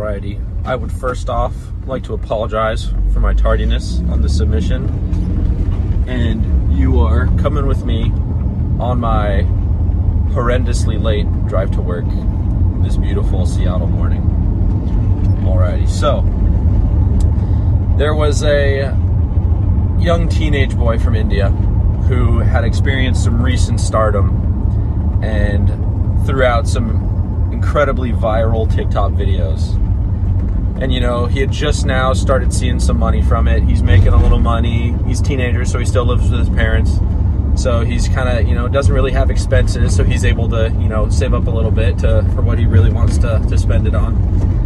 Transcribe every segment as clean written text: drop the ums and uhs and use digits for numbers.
Alrighty, I would first off like to apologize for my tardiness on the submission. And you are coming with me on my horrendously late drive to work this beautiful Seattle morning. Alrighty, so there was a young teenage boy from India who had experienced some recent stardom and threw out some incredibly viral TikTok videos. And you know, he had just now started seeing some money from it. He's making a little money. He's a teenager, so he still lives with his parents. So he's kind of, you know, doesn't really have expenses, so he's able to, you know, save up a little bit for what he really wants to spend it on.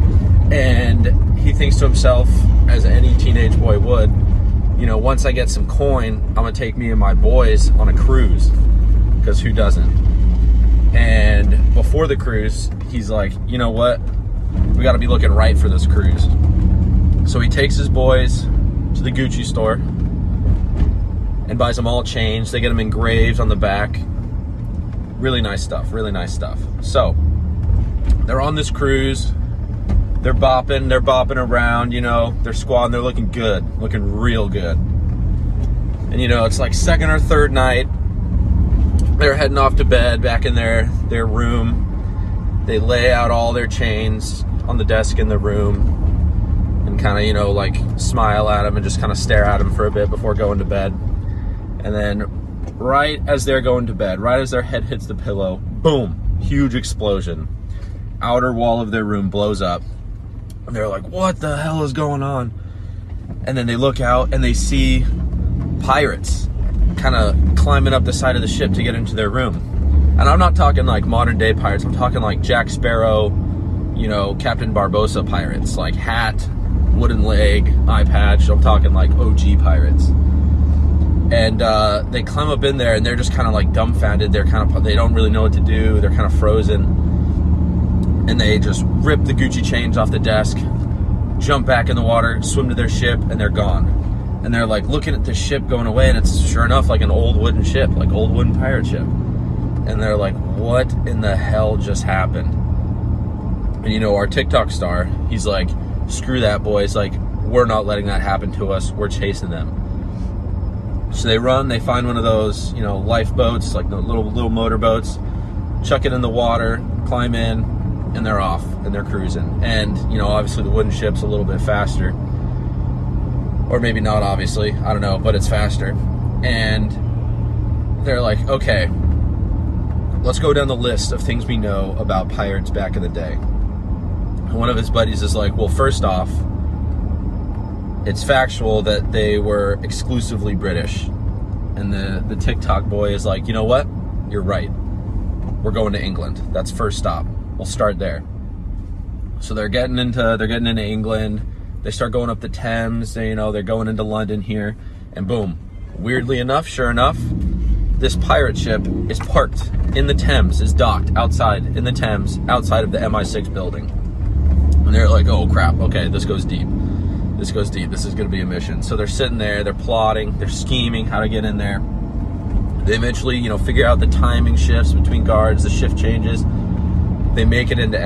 And he thinks to himself, as any teenage boy would, you know, once I get some coin, I'm gonna take me and my boys on a cruise, because who doesn't? And before the cruise, he's like, you know what? We gotta be looking right for this cruise. So he takes his boys to the Gucci store and buys them all chains. They get them engraved on the back. Really nice stuff, really nice stuff. So they're on this cruise. They're bopping around, you know, they're squatting, they're looking good, looking real good. And you know, it's like second or third night. They're heading off to bed back in their room. They lay out all their chains on the desk in the room and kind of, you know, like smile at them and just kind of stare at them for a bit before going to bed. And then right as they're going to bed, right as their head hits the pillow, boom, huge explosion. Outer wall of their room blows up. And they're like, what the hell is going on? And then they look out and they see pirates kind of climbing up the side of the ship to get into their room. And I'm not talking like modern day pirates. I'm talking like Jack Sparrow, you know, Captain Barbossa pirates, like hat, wooden leg, eye patch. I'm talking like OG pirates. And they climb up in there and they're just kind of like dumbfounded. They don't really know what to do. They're kind of frozen. And they just rip the Gucci chains off the desk, jump back in the water, swim to their ship, and they're gone. And they're like looking at the ship going away, and it's sure enough like an old wooden ship, like old wooden pirate ship. And they're like, what in the hell just happened? And you know, our TikTok star, he's like, screw that, boys. Like, we're not letting that happen to us. We're chasing them. So they run, they find one of those, you know, lifeboats, like the little motorboats, chuck it in the water, climb in, and they're off, and they're cruising. And, you know, obviously the wooden ship's a little bit faster. Or maybe not, obviously. I don't know, but it's faster. And they're like, okay, let's go down the list of things we know about pirates back in the day. And one of his buddies is like, well, first off, it's factual that they were exclusively British. And the TikTok boy is like, you know what? You're right. We're going to England. That's first stop. We'll start there. So they're getting into England. They start going up the Thames. They're going into London here, and boom, weirdly enough, sure enough, this pirate ship is parked in the Thames, is docked outside in the Thames, outside of the MI6 building. And they're like, oh crap, okay, this goes deep. This goes deep. This is going to be a mission. So they're sitting there, they're plotting, they're scheming how to get in there. They eventually, you know, figure out the timing shifts between guards, the shift changes. They make it into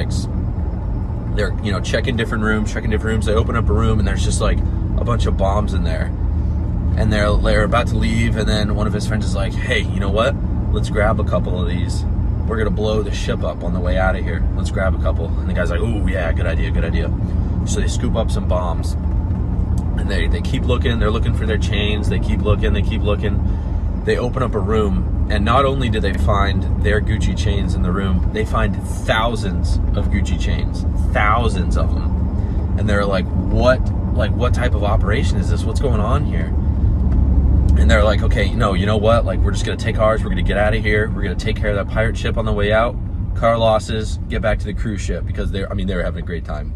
MI6. They're, you know, checking different rooms. They open up a room and there's just like a bunch of bombs in there. And they're about to leave, and then one of his friends is like, hey, you know what? Let's grab a couple of these. We're gonna blow the ship up on the way out of here. Let's grab a couple. And the guy's like, oh yeah, good idea. So they scoop up some bombs. And they keep looking, they're looking for their chains. They keep looking. They open up a room. And not only do they find their Gucci chains in the room, they find thousands of Gucci chains, thousands of them. And they're like, what type of operation is this? What's going on here? And they're like, okay, no, you know what? Like, we're just gonna take ours, we're gonna get out of here, we're gonna take care of that pirate ship on the way out, car losses, get back to the cruise ship, because they were having a great time.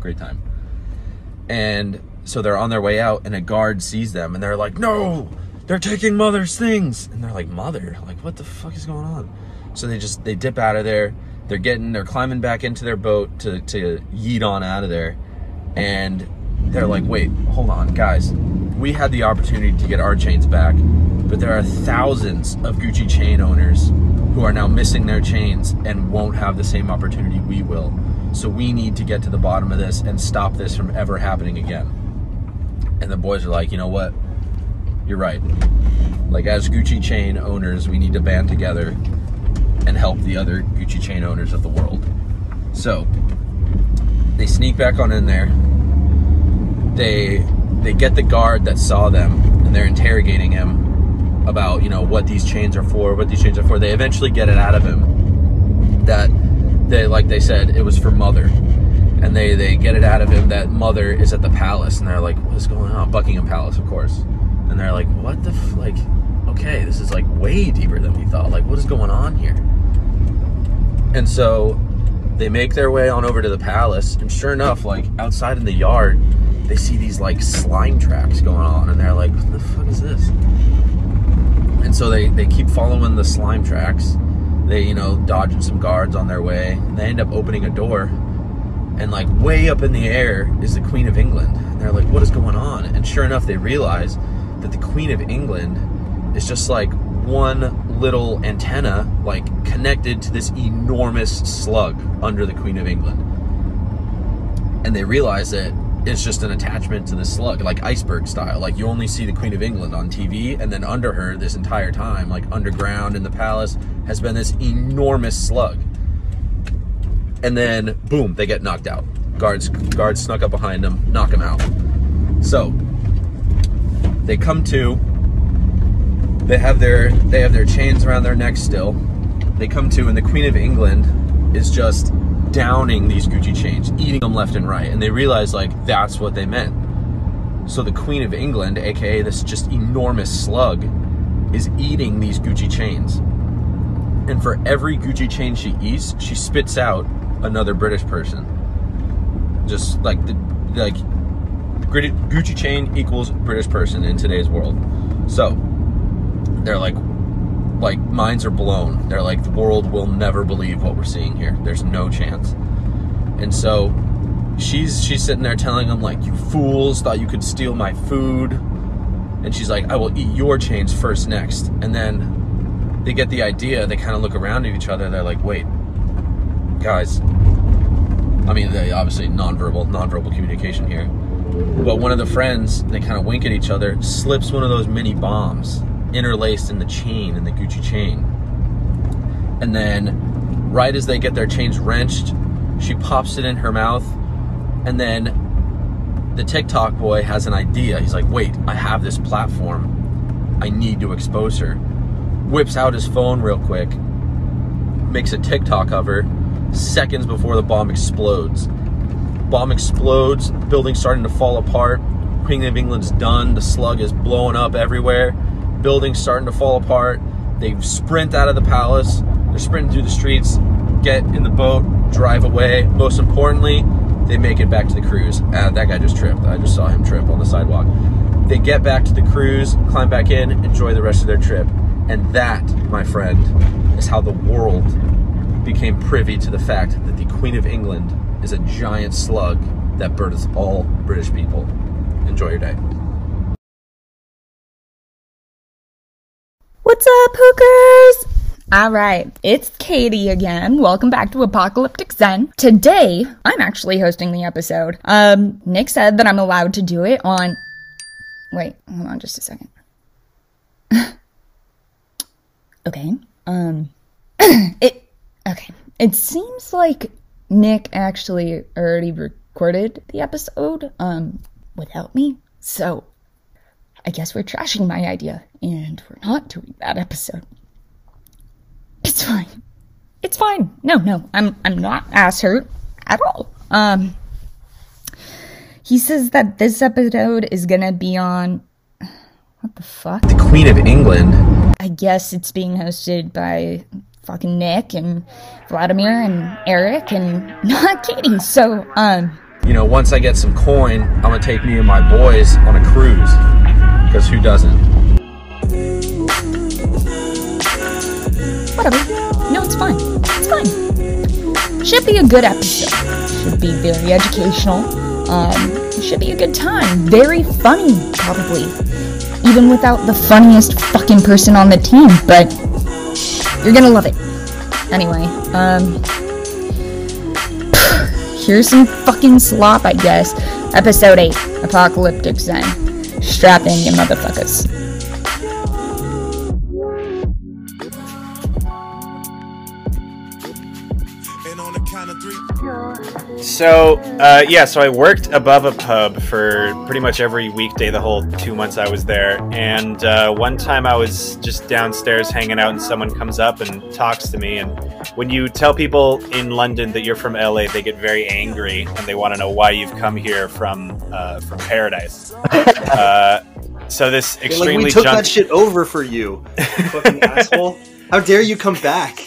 And so they're on their way out, and a guard sees them, and they're like, no! They're taking Mother's things. And they're like, Mother? Like, what the fuck is going on? So they dip out of there. They're climbing back into their boat to yeet on out of there. And they're like, wait, hold on, guys. We had the opportunity to get our chains back, but there are thousands of Gucci chain owners who are now missing their chains and won't have the same opportunity we will. So we need to get to the bottom of this and stop this from ever happening again. And the boys are like, you know what? You're right. Like, as Gucci chain owners, we need to band together and help the other Gucci chain owners of the world. So they sneak back on in there. They get the guard that saw them, and they're interrogating him about, you know, what these chains are for, They eventually get it out of him that like they said, it was for Mother. And they get it out of him that Mother is at the palace, and they're like, what is going on? Buckingham Palace, of course. And they're like, what the like, okay, this is like way deeper than we thought. Like, what is going on here? And so they make their way on over to the palace, and sure enough, like, outside in the yard, they see these like slime tracks going on, and they're like, what the fuck is this? And so they keep following the slime tracks. They, you know, dodging some guards on their way, and they end up opening a door, and like way up in the air is the Queen of England. And they're like, what is going on? And sure enough, they realize that the Queen of England is just like one little antenna, like, connected to this enormous slug under the Queen of England. And they realize that it's just an attachment to the slug, like iceberg style. Like, you only see the Queen of England on TV, and then under her this entire time, like underground in the palace, has been this enormous slug. And then boom, they get knocked out. Guards snuck up behind them, knock them out. So they come to, they have their chains around their necks still. They come to, and the Queen of England is just downing these Gucci chains, eating them left and right. And they realize, like, that's what they meant. So the Queen of England, aka this just enormous slug, is eating these Gucci chains. And for every Gucci chain she eats, she spits out another British person. Just like Gucci chain equals British person in today's world. So they're like minds are blown. They're like, the world will never believe what we're seeing here. There's no chance. And so she's sitting there telling them, like, you fools thought you could steal my food. And she's like, I will eat your chains first next. And then they get the idea. They kind of look around at each other. They're like, wait, guys. I mean, they obviously nonverbal communication here. But one of the friends, they kind of wink at each other, slips one of those mini bombs interlaced in the chain, in the Gucci chain. And then right as they get their chains wrenched, she pops it in her mouth. And then the TikTok boy has an idea. He's like, wait, I have this platform. I need to expose her. Whips out his phone real quick, makes a TikTok of her seconds before the bomb explodes. Bomb explodes, building's starting to fall apart. Queen of England's done. The slug is blowing up everywhere. Building's starting to fall apart. They sprint out of the palace. They're sprinting through the streets, get in the boat, drive away. Most importantly, they make it back to the cruise. That guy just tripped. I just saw him trip on the sidewalk. They get back to the cruise, climb back in, enjoy the rest of their trip. And that, my friend, is how the world became privy to the fact that the Queen of England is a giant slug that births all British people. Enjoy your day. What's up, hookers? Alright, it's Katie again. Welcome back to Apocalyptic Zen. Today, I'm actually hosting the episode. Nick said that I'm allowed to do it on... Wait, hold on just a second. Okay, It seems like Nick actually already recorded the episode, without me, so I guess we're trashing my idea, and we're not doing that episode. It's fine. It's fine. No, I'm not ass hurt at all. He says that this episode is gonna be on... What the fuck? The Queen of England. I guess it's being hosted by fucking Nick and Vladimir and Eric and not Katie, so, You know, once I get some coin, I'm gonna take me and my boys on a cruise. Because who doesn't? Whatever. No, it's fine. It's fine. Should be a good episode. Should be very educational. Should be a good time. Very funny, probably. Even without the funniest fucking person on the team, but You're gonna love it. Anyway, here's some fucking slop, I guess. Episode 8, Apocalyptic Zen. Strap in, you motherfuckers. So, so I worked above a pub for pretty much every weekday the whole 2 months I was there. And one time I was just downstairs hanging out and someone comes up and talks to me. And when you tell people in London that you're from LA, they get very angry and they want to know why you've come here from paradise. So this extremely we took that shit over for you, fucking asshole. How dare you come back?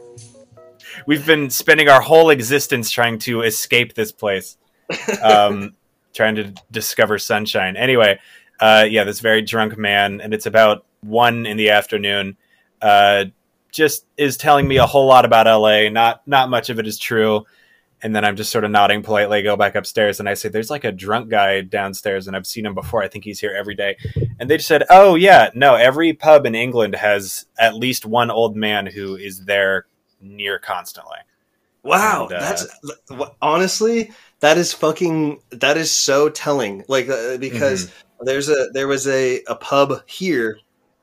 We've been spending our whole existence trying to escape this place, trying to discover sunshine. Anyway, this very drunk man, and it's about 1 p.m, just is telling me a whole lot about LA. Not much of it is true. And then I'm just sort of nodding politely, go back upstairs, and I say, there's like a drunk guy downstairs, and I've seen him before. I think he's here every day. And they just said, oh, yeah, no, every pub in England has at least one old man who is there near constantly. Wow, and, honestly, that is so telling. Like because there was a pub here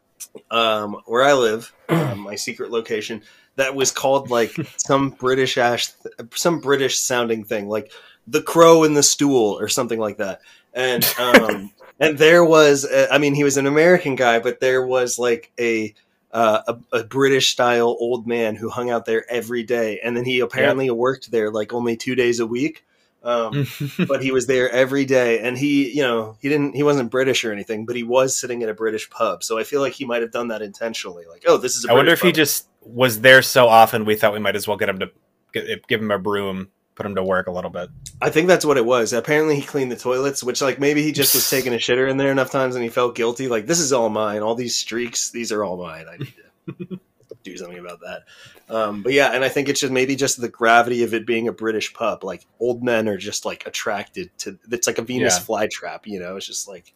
where I live, my secret location, that was called like some British sounding thing, like the Crow and the Stool or something like that. And and there was he was an American guy, but there was like a British style old man who hung out there every day, and then he apparently worked there like only 2 days a week, but he was there every day, and he wasn't British or anything, but he was sitting at a British pub, so I feel like he might have done that intentionally, like, oh, this is a British wonder if pub. He just was there so often we thought we might as well get him to give him a broom, put him to work a little bit. I think that's what it was. Apparently he cleaned the toilets, which like maybe he just was taking a shitter in there enough times and he felt guilty. Like, this is all mine. All these streaks, these are all mine. I need to do something about that. But yeah, and I think it's just the gravity of it being a British pub. Like, old men are just like attracted to, it's like a Venus flytrap, it's just like,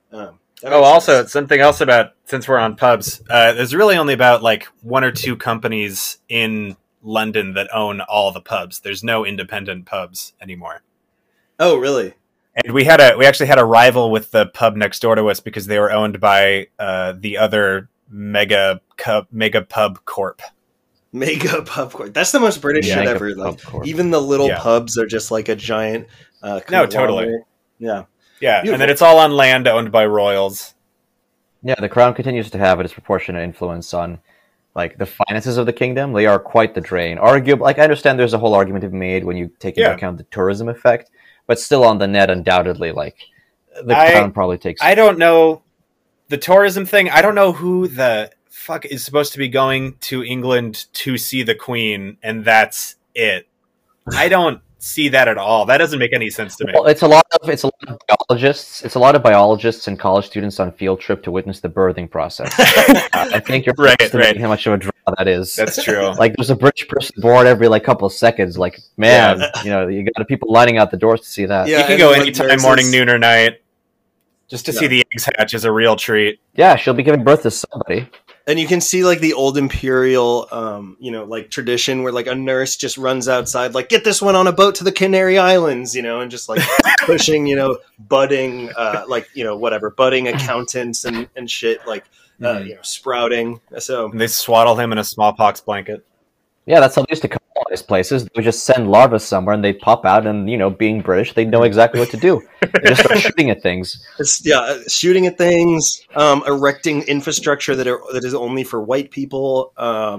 also something else about, since we're on pubs, there's really only about like 1 or 2 companies in London that own all the pubs. There's no independent pubs anymore. Oh, really? And we actually had a rival with the pub next door to us because they were owned by the other mega pub corp. Mega pub corp. That's the most British shit ever. Like, even the little pubs are just like a giant. No, totally. Yeah. Beautiful. And then it's all on land owned by royals. Yeah, the crown continues to have a disproportionate influence on like the finances of the kingdom. They are quite the drain. Arguably, like, I understand there's a whole argument to be made when you take into account the tourism effect, but still on the net, undoubtedly, like the crown probably takes. I don't know the tourism thing. I don't know who the fuck is supposed to be going to England to see the Queen, and that's it. I don't see that at all. That doesn't make any sense to me. Well, it's a lot of biologists. It's a lot of biologists and college students on field trip to witness the birthing process. I think you're right. How much of a draw that is. That's true. Like, there's a British person born every like couple of seconds. Like, man, you got people lining out the doors to see that. You can go anytime, morning, noon, or night, just to see the eggs hatch is a real treat. Yeah, she'll be giving birth to somebody. And you can see like the old imperial, like tradition where like a nurse just runs outside, like, get this one on a boat to the Canary Islands, and just like pushing, budding, budding accountants and shit, like, sprouting. So and they swaddle him in a smallpox blanket. Yeah, that's how they used to colonize places. They would just send larvae somewhere and they'd pop out and, being British, they'd know exactly what to do. They just start shooting at things. Shooting at things, erecting infrastructure that is only for white people,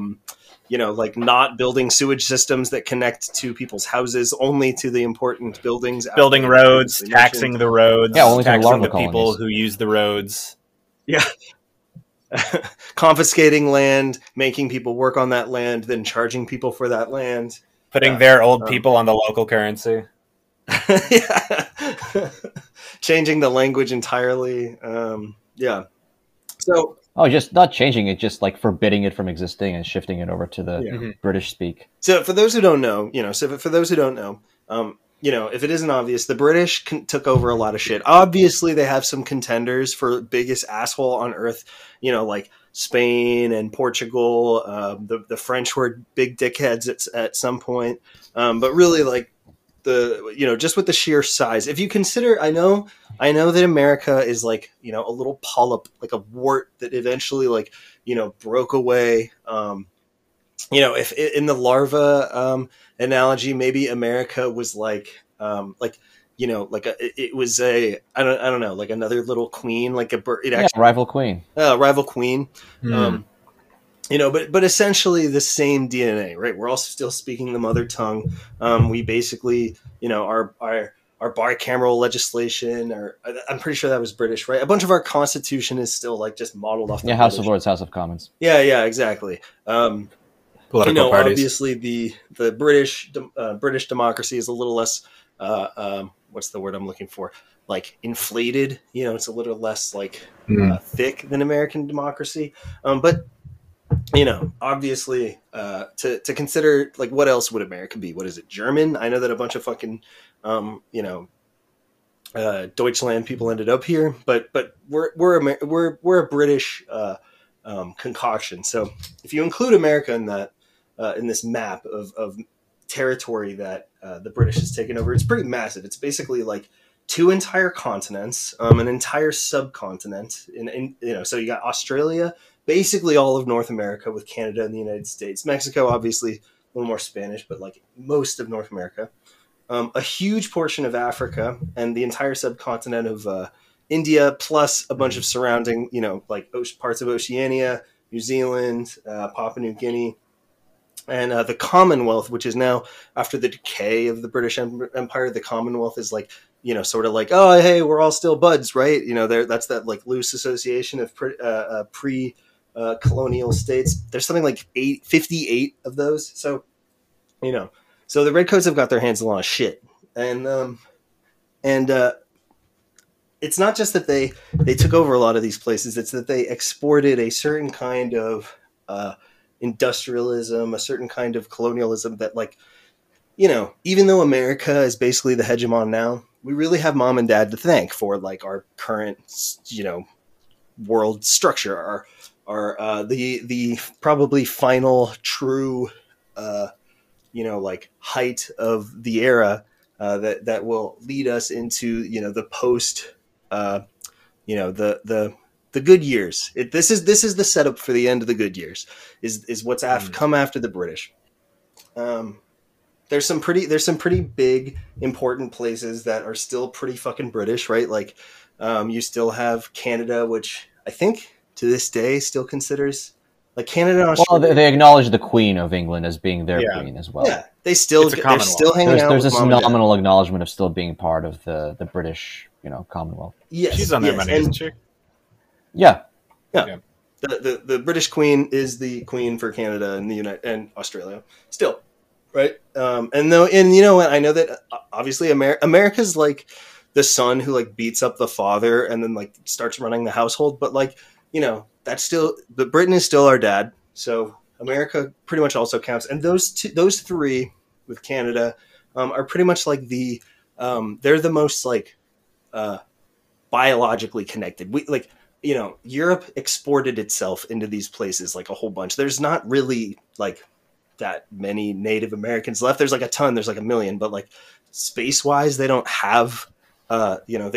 like not building sewage systems that connect to people's houses, only to the important buildings. Building roads, taxing the roads, only taxing the people colonies who use the roads. Yeah. Confiscating land, making people work on that land, then charging people for that land. Putting their old people on the local currency. Changing the language entirely. So... Oh, just not changing it, just like forbidding it from existing and shifting it over to the British speak. So for those who don't know, if it isn't obvious, the British took over a lot of shit. Obviously, they have some contenders for biggest asshole on earth, like Spain and Portugal. The French were big dickheads at some point, but really like just with the sheer size. If you consider, I know that America is like a little polyp, like a wart that eventually like broke away. If in the larva analogy, maybe America was like it was I don't know, like another little queen, like a bird. Rival queen. Rival queen. But essentially the same DNA, right? We're all still speaking the mother tongue. We basically, our bicameral legislation, or I'm pretty sure that was British, right? A bunch of our constitution is still like just modeled off. House of Lords, House of Commons. Yeah, exactly. Political parties. Obviously the British democracy is a little less. What's the word I'm looking for? Like inflated, it's a little less like thick than American democracy. But obviously, to consider like what else would America be? What is it? German? I know that a bunch of fucking, Deutschland people ended up here, but we're a British concoction. So if you include America in that in this map of territory that the British has taken over, it's pretty massive. It's basically like 2 entire continents, an entire subcontinent. So you got Australia, basically all of North America with Canada and the United States, Mexico, obviously a little more Spanish, but like most of North America, a huge portion of Africa, and the entire subcontinent of India, plus a bunch of surrounding, like parts of Oceania, New Zealand, Papua New Guinea. And the Commonwealth, which is now, after the decay of the British Empire, the Commonwealth is like, sort of like, oh, hey, we're all still buds, right? That's that like loose association of pre-colonial states. There's something like 58 of those. So, so the Redcoats have got their hands on a lot of shit. And it's not just that they took over a lot of these places. It's that they exported a certain kind of industrialism, a certain kind of colonialism that, like, even though America is basically the hegemon now, we really have mom and dad to thank for like our current, world structure, our the probably final true, like height of the era that will lead us into, the post, the good years. This is the setup for the end of the good years. Is what's come after the British. There's some pretty big important places that are still pretty fucking British, right? Like you still have Canada, which I think to this day still considers like Canada. And Australia. Well, they acknowledge the Queen of England as being their queen as well. Yeah, they're still hanging out. There's this nominal acknowledgement of still being part of the British, Commonwealth. Yes, she's on their money, isn't she? Yeah. The British Queen is the queen for Canada and and Australia still, right? And you know what? I know that obviously America's like the son who like beats up the father and then like starts running the household, but like that's still Britain is still our dad. So America pretty much also counts, and those three with Canada are pretty much like they're the most like biologically connected. We like. Europe exported itself into these places like a whole bunch. There's not really like that many Native Americans left. There's like a ton, there's like a million, but like space wise, they don't have, they've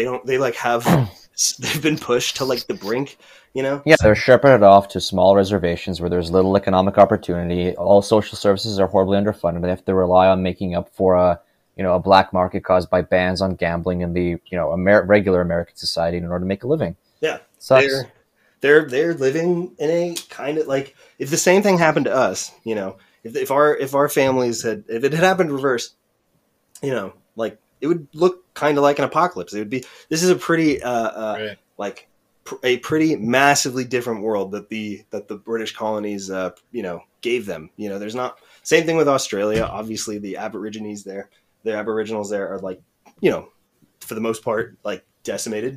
been pushed to like the brink, Yeah, they're shepherded off to small reservations where there's little economic opportunity. All social services are horribly underfunded. They have to rely on making up for a black market caused by bans on gambling in the, regular American society in order to make a living. Yeah. Sucks. They're living in a kind of like, if the same thing happened to us, if our families if it had happened reverse, like it would look kind of like an apocalypse. This is a pretty right. Like a pretty massively different world that the British colonies gave them. There's not same thing with Australia. Obviously the Aboriginals there are like, for the most part like decimated.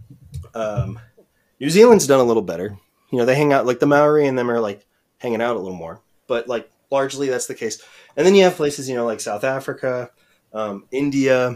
New Zealand's done a little better. They hang out, like the Maori and them are like hanging out a little more, but like largely that's the case. And then you have places, like South Africa, India,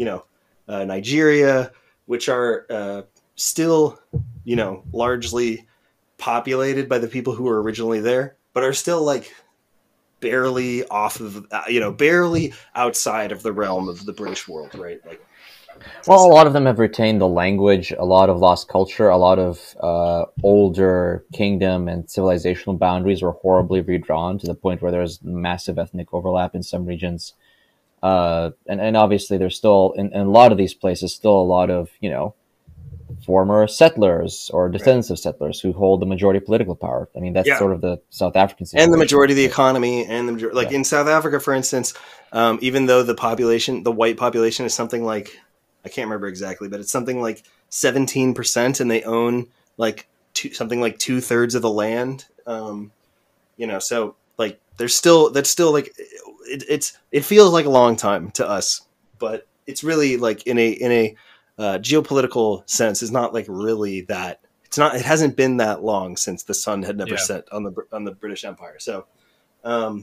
Nigeria, which are still, largely populated by the people who were originally there, but are still like barely off of, barely outside of the realm of the British world, right? Like, well, a lot of them have retained the language, a lot of lost culture, a lot of older kingdom and civilizational boundaries were horribly redrawn to the point where there's massive ethnic overlap in some regions. And obviously there's still, in a lot of these places, still a lot of, former settlers or descendants of settlers who hold the majority of political power. I mean, that's sort of the South African situation. And the majority of the economy, and the majority, in South Africa, for instance, even though the white population is something like, I can't remember exactly, but it's something like 17%, and they own like something like 2/3 of the land. So like that's still like it feels like a long time to us, but it's really like in a geopolitical sense is not like really that. It hasn't been that long since the sun had never set on the British Empire. So, and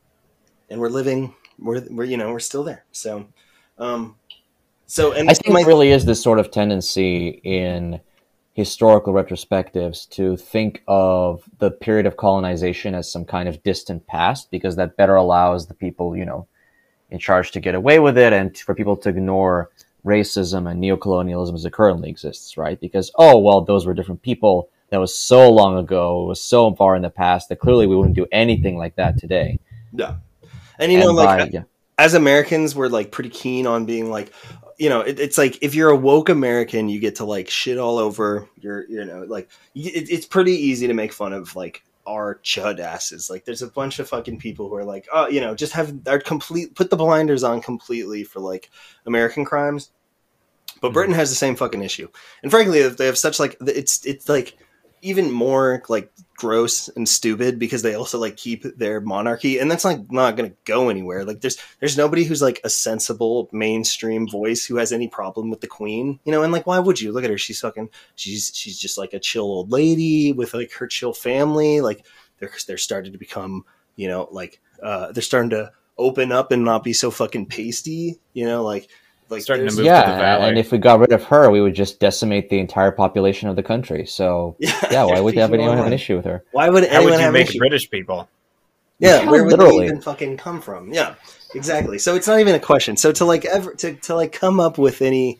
we're still there. So, and I think there really is this sort of tendency in historical retrospectives to think of the period of colonization as some kind of distant past, because that better allows the people, in charge to get away with it, and for people to ignore racism and neocolonialism as it currently exists, right? Because, those were different people. That was so long ago. It was so far in the past that clearly we wouldn't do anything like that today. Yeah. And, as Americans, we're like pretty keen on being like, it's like if you're a woke American, you get to like shit all over it's pretty easy to make fun of like our chud asses. Like there's a bunch of fucking people who are like, just put the blinders on completely for like American crimes. But Britain has the same fucking issue. And frankly, they have such like, it's like even more like gross and stupid because they also like keep their monarchy, and that's like not going to go anywhere. Like there's nobody who's like a sensible mainstream voice who has any problem with the Queen, and like, why would you? Look at her. She's just like a chill old lady with like her chill family. Like they're starting to become, they're starting to open up and not be so fucking pasty, like starting to move to the valley. And if we got rid of her, we would just decimate the entire population of the country. So why would anyone have an issue with her? Why would anyone have an issue? How would you make British people? Yeah, where would they even fucking come from? Yeah, exactly. So it's not even a question. So to come up with any,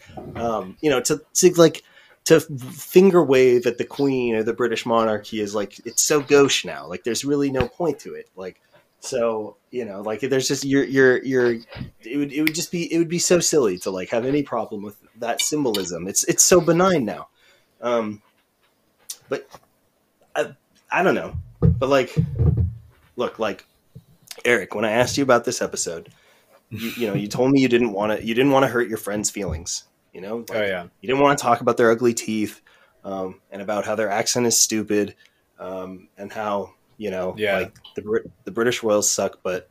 to finger wave at the Queen or the British monarchy is like, it's so gauche now. Like there's really no point to it. Like. So, like there's just it would be so silly to like have any problem with that symbolism. It's so benign now. But I don't know. But like, look, like Eric, when I asked you about this episode, you told me you didn't want to hurt your friends' feelings, you didn't want to talk about their ugly teeth, and about how their accent is stupid, and how, like the British royals suck, but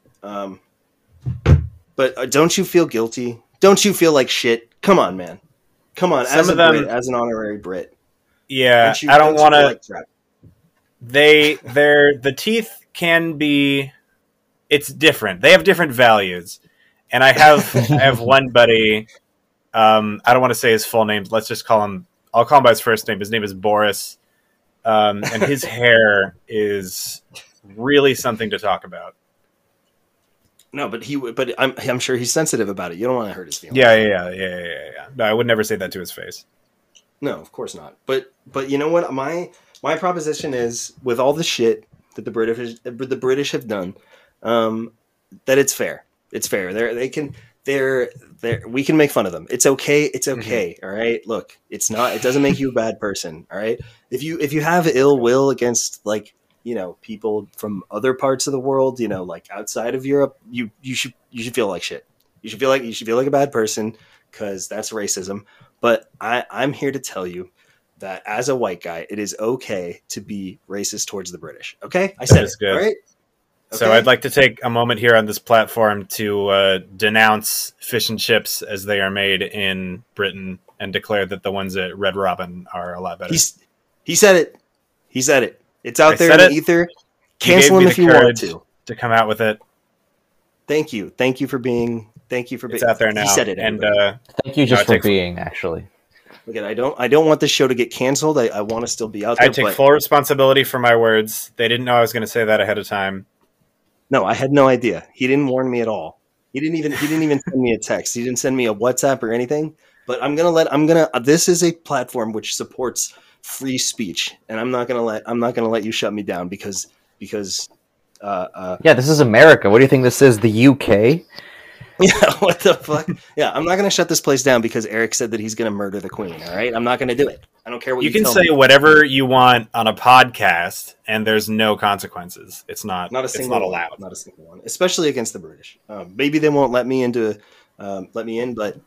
don't you feel guilty? Don't you feel like shit? Come on, man. Come on, as an honorary Brit. Yeah, I don't want to. The teeth can be. It's different. They have different values, and I have one buddy. I don't want to say his full name. Let's just call him. I'll call him by his first name. His name is Boris. And his hair is really something to talk about. No, but I'm sure he's sensitive about it. You don't want to hurt his feelings. Yeah. No, I would never say that to his face. No, of course not. But you know what? My proposition is, with all the shit that the British have done, that it's fair. It's fair. We can make fun of them. It's okay. It's okay. Mm-hmm. All right. Look, it doesn't make you a bad person. All right. If you have ill will against like, people from other parts of the world, like outside of Europe, you should feel like shit. You should feel like a bad person, because that's racism. But I'm here to tell you that as a white guy, it is okay to be racist towards the British. Okay. I said it's good. All right. Okay. So I'd like to take a moment here on this platform to denounce fish and chips as they are made in Britain, and declare that the ones at Red Robin are a lot better. He said it. He said it. It's out there in the ether. Cancel him if you want to come out with it. Thank you. Thank you for being. It's out there now. He said it. And thank you just for being, actually. Again, I don't want this show to get canceled. I want to still be out there. I take full responsibility for my words. They didn't know I was going to say that ahead of time. No, I had no idea. He didn't warn me at all. He didn't even send me a text. He didn't send me a WhatsApp or anything. But this is a platform which supports free speech, and I'm not gonna let you shut me down because this is America. What do you think this is, the UK? Yeah, what the fuck? Yeah, I'm not gonna shut this place down because Eric said that he's gonna murder the queen. All right, I'm not gonna do it. I don't care what you can say whatever you want on a podcast, and there's no consequences. It's not allowed. Not a single one, especially against the British. Maybe they won't let me in, but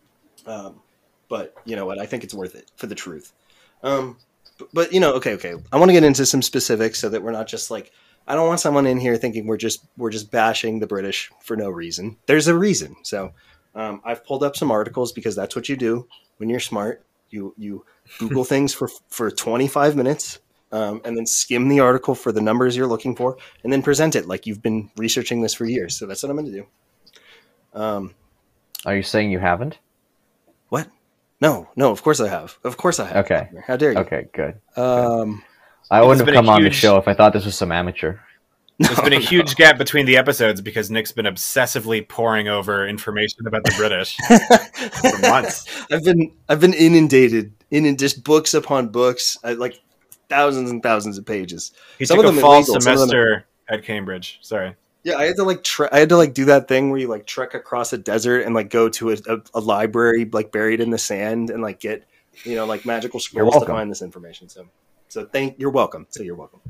you know what? I think it's worth it for the truth. But you know, okay. I want to get into some specifics so that we're not just like. I don't want someone in here thinking we're just bashing the British for no reason. There's a reason. So I've pulled up some articles because that's what you do when you're smart. You Google things for 25 minutes and then skim the article for the numbers you're looking for and then present it like you've been researching this for years. So that's what I'm going to do. Are you saying you haven't? What? No, of course I have. Of course I have. Okay. How dare you? Okay, good. I wouldn't have come on the show if I thought this was some amateur. There's been a huge gap between the episodes because Nick's been obsessively poring over information about the British for months. I've been inundated in just books upon books, like thousands and thousands of pages. He took a fall semester at Cambridge. Sorry. Yeah, I had to do that thing where you like trek across a desert and like go to a library like buried in the sand and like get like magical scrolls to find this information. So you're welcome. So you're welcome.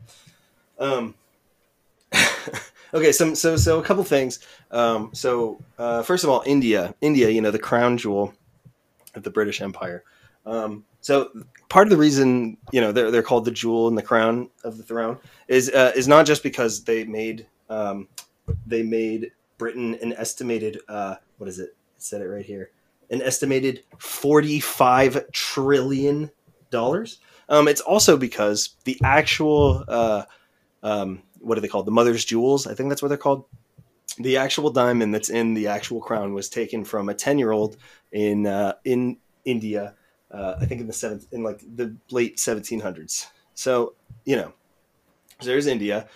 Okay, so a couple things. First of all, India, the crown jewel of the British Empire. So part of the reason they're called the jewel in the crown of the throne is not just because they made Britain an estimated what is it? It said it right here. An estimated $45 trillion. It's also because the actual what are they called? The mother's jewels. I think that's what they're called. The actual diamond that's in the actual crown was taken from a 10-year-old in India. I think in the late 1700s. So there's India.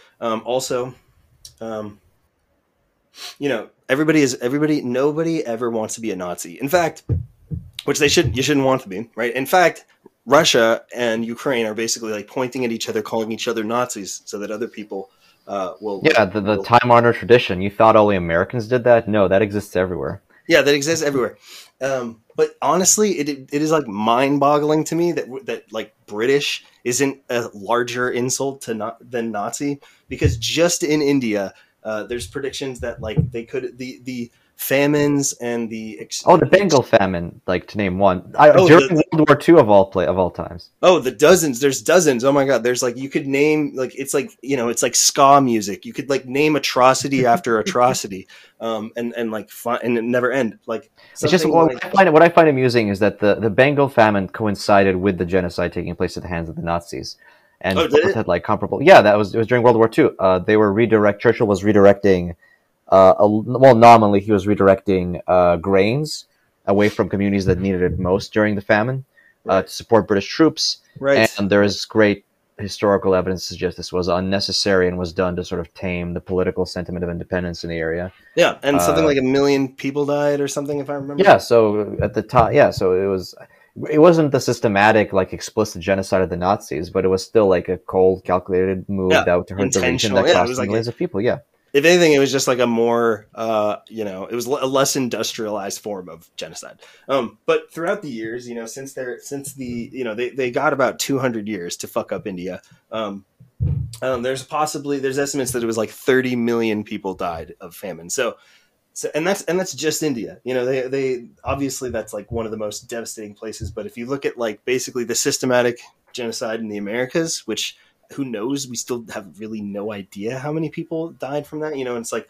Nobody ever wants to be a Nazi. In fact, which you shouldn't want to be, right? In fact, Russia and Ukraine are basically like pointing at each other, calling each other Nazis, so that other people will. Yeah, the time-honored tradition. You thought only Americans did that? No, that exists everywhere. Yeah, that exists everywhere. But honestly, it is like mind-boggling to me that like British isn't a larger insult than Nazi, because just in India, there's predictions that like they could the famines and the Bengal famine, like to name one. During World War II of all times. Oh, there's dozens. Oh my God, there's like you could name like it's like it's like ska music. You could like name atrocity after atrocity, and it never end. Like it's just what I find amusing is that the Bengal famine coincided with the genocide taking place at the hands of the Nazis. And both had like comparable. Yeah, it was during World War II. Churchill was redirecting. Nominally he was redirecting grains away from communities that needed it most during the famine to support British troops. Right. And there is great historical evidence to suggest this was unnecessary and was done to sort of tame the political sentiment of independence in the area. Yeah, and something like 1 million people died or something, if I remember. Yeah, so at the time, it wasn't the systematic, like explicit genocide of the Nazis, but it was still like a cold, calculated move out to hurt the region that cost millions of people. Yeah. If anything, it was just like a more, it was a less industrialized form of genocide. But throughout the years, they got about 200 years to fuck up India. There's estimates that it was like 30 million people died of famine. So that's just India. They obviously that's like one of the most devastating places. But if you look at like basically the systematic genocide in the Americas, which who knows, we still have really no idea how many people died from that. And it's like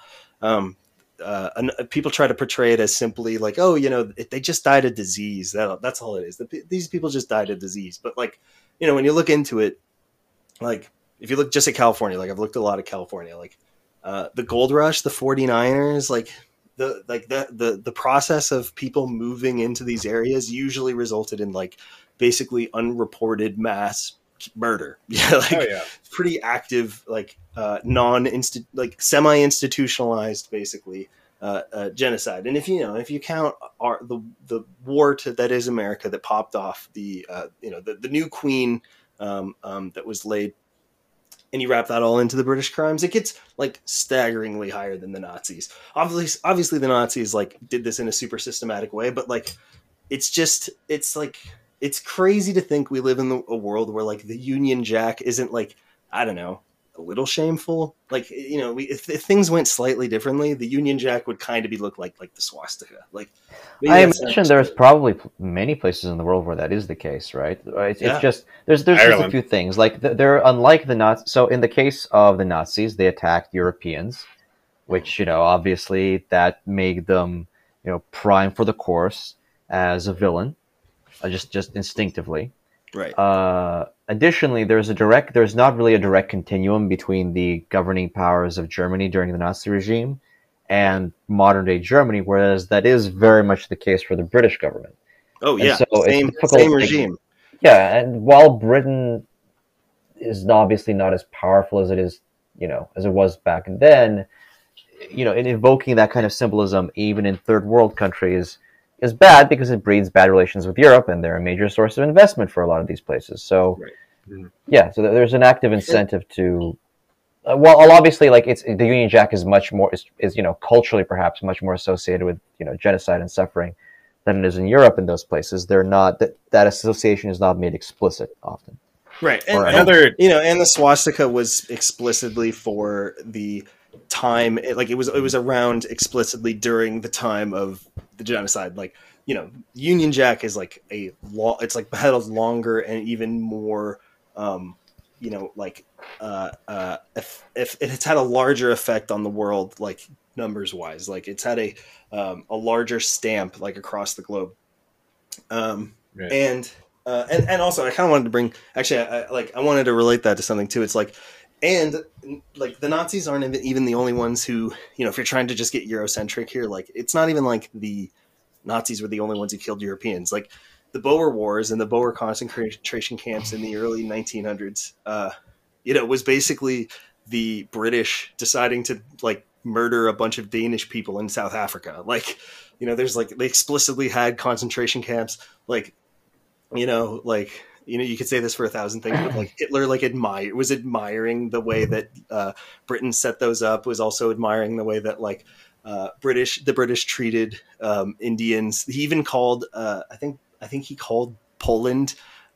people try to portray it as simply like, they just died of disease. That's all it is. These people just died of disease. But like, when you look into it, like if you look just at California, like I've looked at a lot of California, like the gold rush, the 49ers, like the process of people moving into these areas usually resulted in like basically unreported mass murder. Pretty active, like semi-institutionalized, basically genocide. And if you count the war that is America that popped off, the new queen that was laid, and you wrap that all into the British crimes, it gets like staggeringly higher than the Nazis. Obviously the Nazis like did this in a super systematic way, but like it's crazy to think we live in a world where like the Union Jack isn't like, I don't know, a little shameful. Like, if things went slightly differently, the Union Jack would kind of look like the swastika. Like, I imagine there's probably many places in the world where that is the case, right? It's just there's just a few things. Like they're unlike the Nazis. So in the case of the Nazis, they attacked Europeans, which obviously that made them prime for the course as a villain, just instinctively. Right. Additionally, there's not really a direct continuum between the governing powers of Germany during the Nazi regime and modern day Germany, whereas that is very much the case for the British government. Oh yeah, so same regime. Yeah, and while Britain is obviously not as powerful as it is, as it was back then, in invoking that kind of symbolism, even in third world countries, is bad because it breeds bad relations with Europe, and they're a major source of investment for a lot of these places. So, yeah, so there's an active incentive to. Well, obviously, like the Union Jack is much more is culturally perhaps much more associated with genocide and suffering than it is in Europe. In those places, they're not that association is not made explicit often. Right, and the swastika was explicitly for the time, like it was around explicitly during the time of the genocide. Like Union Jack is like it's like had a longer and even more if it's had a larger effect on the world, like numbers wise, like it's had a larger stamp like across the globe. And also I kind of wanted to bring, actually I wanted to relate that to something too. It's like, and like the Nazis aren't even the only ones who, if you're trying to just get Eurocentric here, like it's not even like the Nazis were the only ones who killed Europeans. Like the Boer Wars and the Boer concentration camps in the early 1900s, was basically the British deciding to like murder a bunch of Danish people in South Africa. Like, there's like, they explicitly had concentration camps, like, you could say this for 1,000 things, but like Hitler was admiring the way that Britain set those up, was also admiring the way that like the British treated Indians. He even called I think he called Poland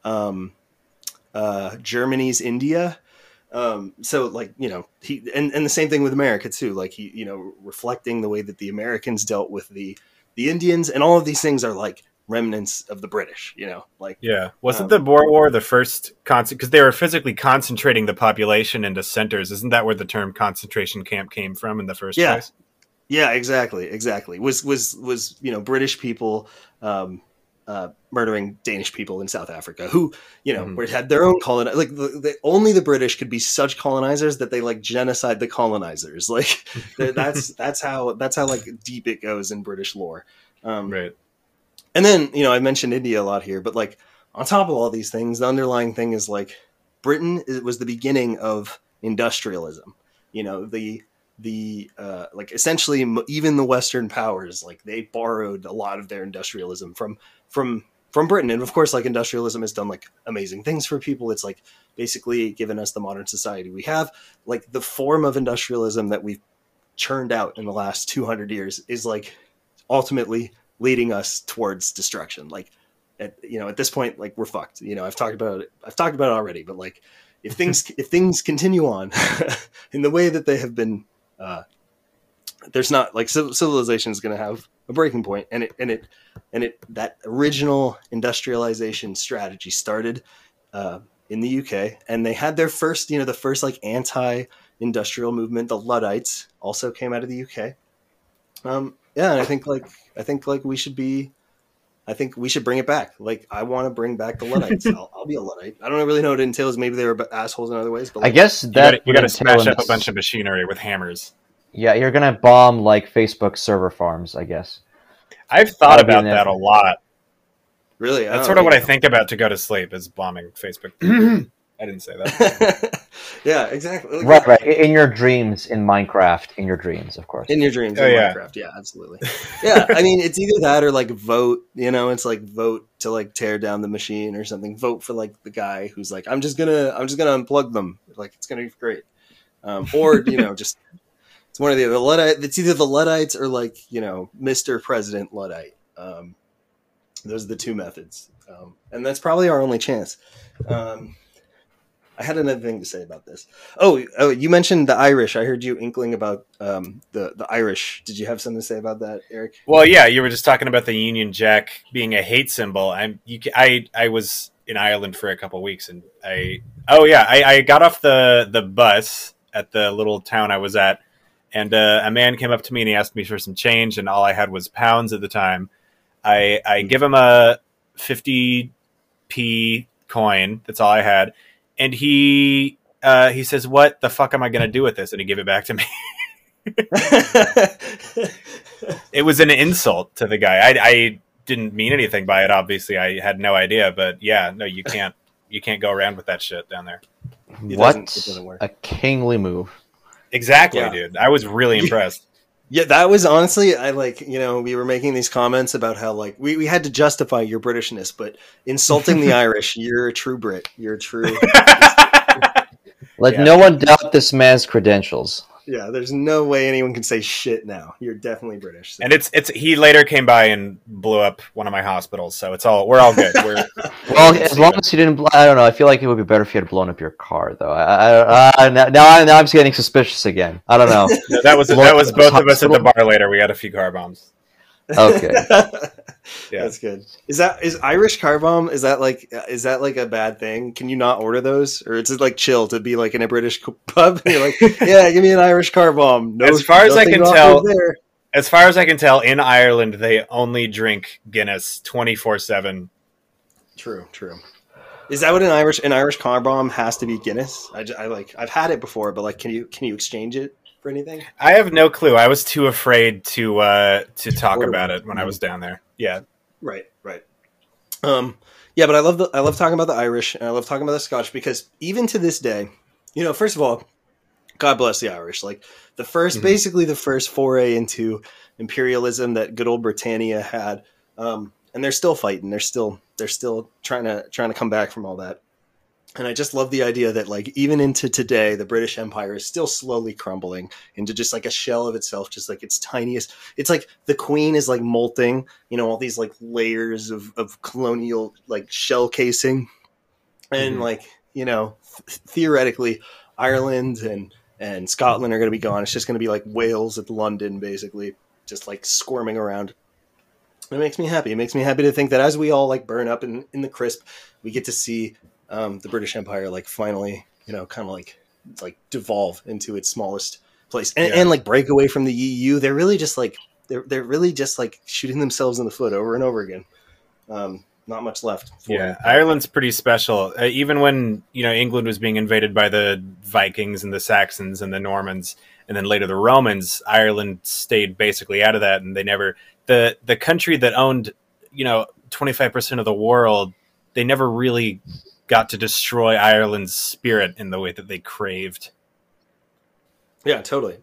Germany's India. So like, he and the same thing with America too. Like he, reflecting the way that the Americans dealt with the Indians, and all of these things are like remnants of the British, like, yeah. Wasn't the Boer War the first because they were physically concentrating the population into centers? Isn't that where the term concentration camp came from in the first place? Yeah, exactly. Was British people murdering Danish people in South Africa who, had their own like only the British could be such colonizers that they like genocide the colonizers. Like that's how like deep it goes in British lore. Right. And then, I mentioned India a lot here, but like on top of all these things, the underlying thing is like Britain was the beginning of industrialism. Like essentially even the Western powers, like they borrowed a lot of their industrialism from Britain. And of course, like industrialism has done like amazing things for people. It's like basically given us the modern society we have. Like the form of industrialism that we've churned out in the last 200 years is like ultimately leading us towards destruction. Like at this point, like we're fucked. I've talked about it already, but like if things continue on in the way that they have been, there's not like civilization is going to have a breaking point, and that original industrialization strategy started in the UK, and they had their first, the first like anti-industrial movement. The Luddites also came out of the UK. And I think we should bring it back. Like I want to bring back the Luddites. I'll be a Luddite. I don't really know what it entails. Maybe they were assholes in other ways, but like, I guess that you got to smash up a bunch of machinery with hammers. Yeah, you're gonna bomb like Facebook server farms, I guess. I've thought about that a lot. Really? That's sort of what I think about to go to sleep is bombing Facebook. I didn't say that. Yeah, exactly. Right. In your dreams, in Minecraft, in your dreams, of course. In your dreams, in Minecraft. Yeah, absolutely. Yeah, I mean, it's either that or like vote. It's like vote to like tear down the machine or something. Vote for like the guy who's like, I'm just gonna unplug them. Like it's gonna be great. Or just it's one of the other Luddite. It's either the Luddites or like Mr. President Luddite. Those are the two methods, and that's probably our only chance. I had another thing to say about this. Oh, you mentioned the Irish. I heard you inkling about the Irish. Did you have something to say about that, Eric? Well, yeah, you were just talking about the Union Jack being a hate symbol. I was in Ireland for a couple of weeks, and I got off the bus at the little town I was at, and a man came up to me and he asked me for some change, and all I had was pounds at the time. I give him a 50p coin. That's all I had. And he says, "What the fuck am I going to do with this?" And he gave it back to me. It was an insult to the guy. I didn't mean anything by it. Obviously, I had no idea. But yeah, no, you can't go around with that shit down there. It doesn't work. A kingly move. Exactly, dude. I was really impressed. Yeah, that was honestly, we were making these comments about how like we had to justify your Britishness, but insulting the Irish, you're a true Brit. You're a true. Let no one doubt this man's credentials. Yeah, there's no way anyone can say shit now. You're definitely British. So. And it's he later came by and blew up one of my hospitals, so we're all good. Well, as long as you didn't, I don't know. I feel like it would be better if you had blown up your car, though. Now I'm just getting suspicious again. I don't know. No, that was both of us at the bar later. We had a few car bombs. Okay. Yeah, that's good. Is Irish car bomb? Is that like a bad thing? Can you not order those, or is it like chill to be like in a British pub? And you're like, yeah, give me an Irish car bomb. No, as far as I can tell, in Ireland they only drink Guinness 24/7. True. Is that what an Irish car bomb has to be Guinness? I've had it before, but like, can you exchange it for anything? I have no clue. I was too afraid to talk about it when I was down there. Yeah. Right. Yeah, but I love talking about the Irish and I love talking about the Scotch because even to this day, first of all, God bless the Irish. Like basically the first foray into imperialism that good old Britannia had, and they're still fighting. They're still trying to come back from all that. And I just love the idea that like even into today, the British Empire is still slowly crumbling into just like a shell of itself, just like its tiniest. It's like the Queen is like molting, all these like layers of colonial like shell casing, and like theoretically, Ireland and Scotland are going to be gone. It's just going to be like Wales at London, basically, just like squirming around. It makes me happy. It makes me happy to think that as we all like burn up in the crisp, we get to see. The British Empire, like finally, kind of like devolve into its smallest place and like break away from the EU. They're really just like they're really just like shooting themselves in the foot over and over again. Not much left. Ireland's pretty special. Even when England was being invaded by the Vikings and the Saxons and the Normans, and then later the Romans, Ireland stayed basically out of that, and they never the country that owned 25% of the world. They never really got to destroy Ireland's spirit in the way that they craved. Yeah, totally.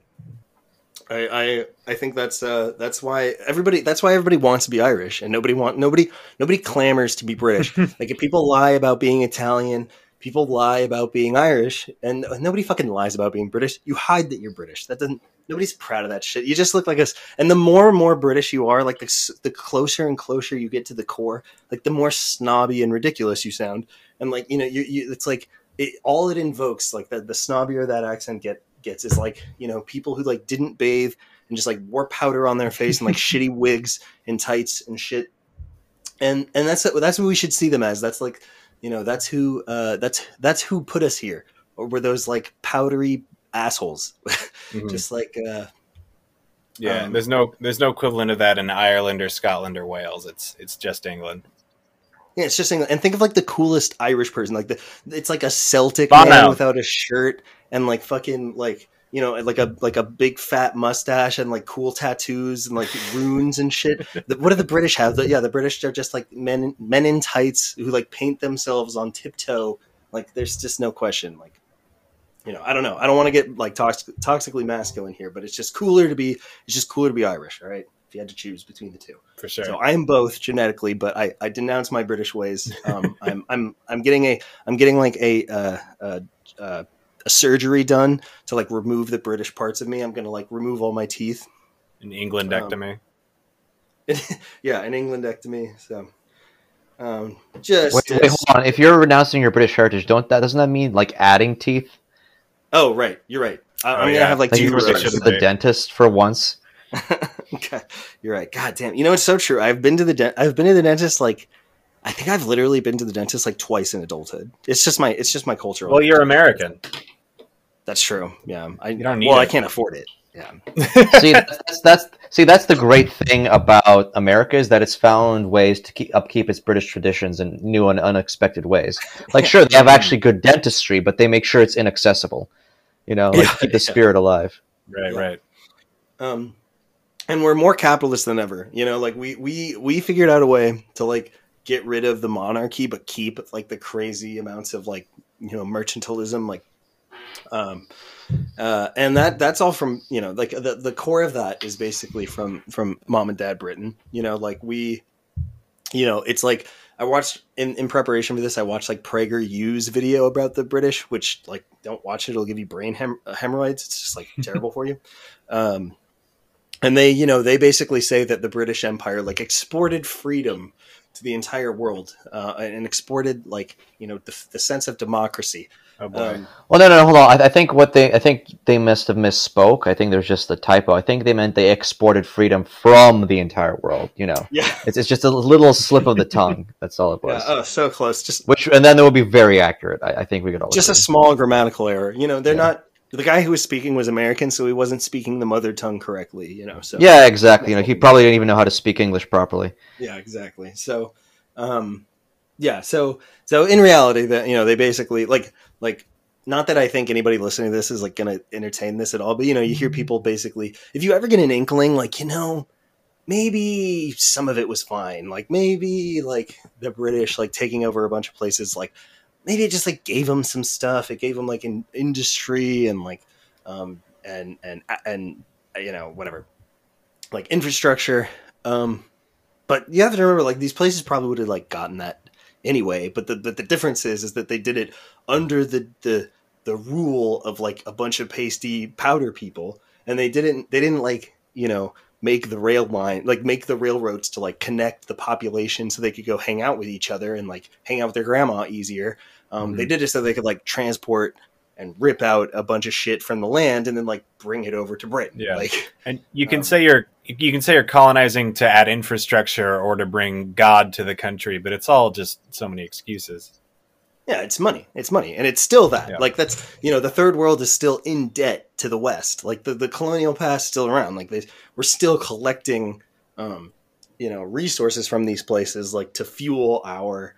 I think that's why everybody wants to be Irish, and nobody clamors to be British. Like if people lie about being Italian, people lie about being Irish, and nobody fucking lies about being British. You hide that you're British. Nobody's proud of that shit. You just look like us. And the more and more British you are, like the closer and closer you get to the core, like the more snobby and ridiculous you sound. And like, it's like all it invokes, like the snobbier that accent gets is like, people who like didn't bathe and just like wore powder on their face and like shitty wigs and tights and shit. And that's what we should see them as. That's like, that's who put us here. Or were those like powdery assholes. Just like there's no equivalent of that in Ireland or Scotland or Wales. It's just England. Yeah, it's just England. And think of like the coolest Irish person, like it's like a Celtic man without a shirt and like fucking like you know, like a big fat mustache and like cool tattoos and like runes and shit. What do the British have? The British are just like men in tights who like paint themselves on tiptoe. Like there's just no question. Like, you know, I don't know. I don't want to get like toxically masculine here, but it's just cooler to be Irish. All right. If you had to choose between the two, for sure. So I am both genetically, but I denounce my British ways. I'm getting like a surgery done to like remove the British parts of me. I'm gonna like remove all my teeth. An Englandectomy. Yeah, an Englandectomy. So wait, hold on. If you're renouncing your British heritage, doesn't that mean like adding teeth? Oh, right. You're right. I'm gonna have like you were the dentist for once. Okay, you're right. God damn. You know, it's so true. I've been to the dentist like, I think I've literally been to the dentist like twice in adulthood. It's just my culture. Well, you're American. That's true. Yeah. You don't need I can't afford it. Yeah. That's the great thing about America is that it's found ways to upkeep its British traditions in new and unexpected ways. Like, sure, they have actually good dentistry, but they make sure it's inaccessible. You know, like keep the spirit alive. Right. And we're more capitalist than ever. You know, like we figured out a way to like get rid of the monarchy, but keep like the crazy amounts of like, you know, mercantilism, like, and that's all from, you know, like the core of that is basically from Mom and Dad Britain. You know, like we, you know, it's like I watched in preparation for this, I watched like PragerU's video about the British, which like don't watch it. It'll give you brain hemorrhoids. It's just like terrible for you. And they, you know, they basically say that the British Empire like exported freedom to the entire world and exported like, you know, the sense of democracy. Oh boy. Well, no, hold on. I think they must have misspoke. I think there's just a typo. I think they meant they exported freedom from the entire world. You know, yeah, it's just a little slip of the tongue. That's all it was. Yeah. Oh, so close. And then it would be very accurate. I think we could all just agree. A small grammatical error. You know, they're not. The guy who was speaking was American, so he wasn't speaking the mother tongue correctly, you know. So yeah, exactly. You know, he probably didn't even know how to speak English properly. Yeah, exactly. So, so in reality, that, you know, they basically like not that I think anybody listening to this is like going to entertain this at all, but you know, you hear people basically, if you ever get an inkling, like, you know, maybe some of it was fine, like maybe like the British like taking over a bunch of places, like. Maybe it just like gave them some stuff. It gave them like an industry and like, and you know, whatever, like infrastructure. But you have to remember, like these places probably would have like gotten that anyway. But the difference is that they did it under the rule of like a bunch of pasty powder people, and they didn't like, you know, make the railroads to like connect the population so they could go hang out with each other and like hang out with their grandma easier. They did it so they could like transport and rip out a bunch of shit from the land and then like bring it over to Britain. Yeah. Like, and you can say you're colonizing to add infrastructure or to bring God to the country, but it's all just so many excuses. Yeah, it's money. And it's still that. Yeah. Like that's, you know, the third world is still in debt to the West. Like the colonial past is still around. Like we're still collecting, you know, resources from these places, like to fuel our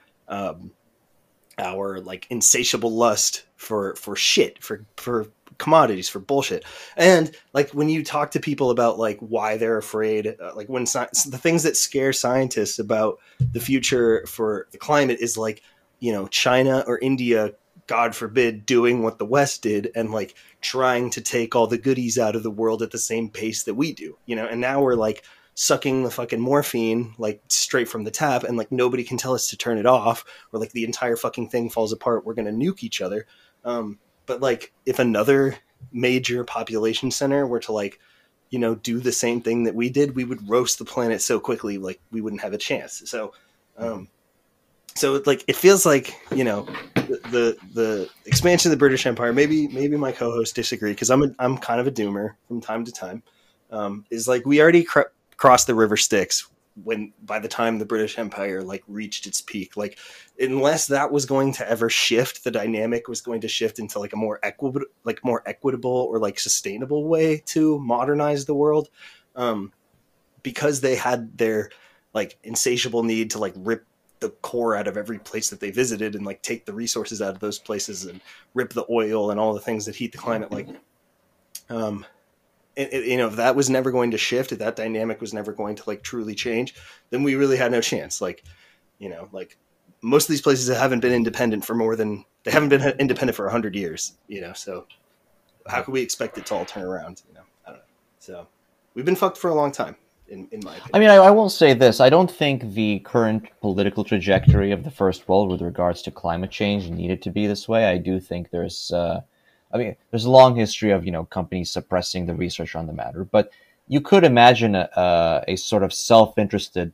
like insatiable lust for shit, for commodities, for bullshit. And like when you talk to people about like why they're afraid, like when the things that scare scientists about the future for the climate is like, you know, China or India, God forbid, doing what the West did and like trying to take all the goodies out of the world at the same pace that we do, you know. And now we're like sucking the fucking morphine like straight from the tap, and like nobody can tell us to turn it off, or like the entire fucking thing falls apart. We're gonna nuke each other. But like if another major population center were to like, you know, do the same thing that we did, we would roast the planet so quickly, like we wouldn't have a chance. So, so like it feels like, you know, the expansion of the British Empire. Maybe my co-hosts disagree because I'm kind of a doomer from time to time. Is like we already crossed the River Styx by the time the British Empire like reached its peak. Like unless that was going to ever shift, the dynamic was going to shift into like a more equitable or like sustainable way to modernize the world. Because they had their like insatiable need to like rip the core out of every place that they visited and like take the resources out of those places and rip the oil and all the things that heat the climate. Like, If that was never going to shift, if that dynamic was never going to like truly change, then we really had no chance. Like, like most of these places haven't been independent for they haven't been independent for 100 years, so how could we expect it to all turn around? I don't know. So we've been fucked for a long time. In my opinion. I mean, I will say this. I don't think the current political trajectory of the First World with regards to climate change needed to be this way. I do think there's a long history of, companies suppressing the research on the matter. But you could imagine a sort of self-interested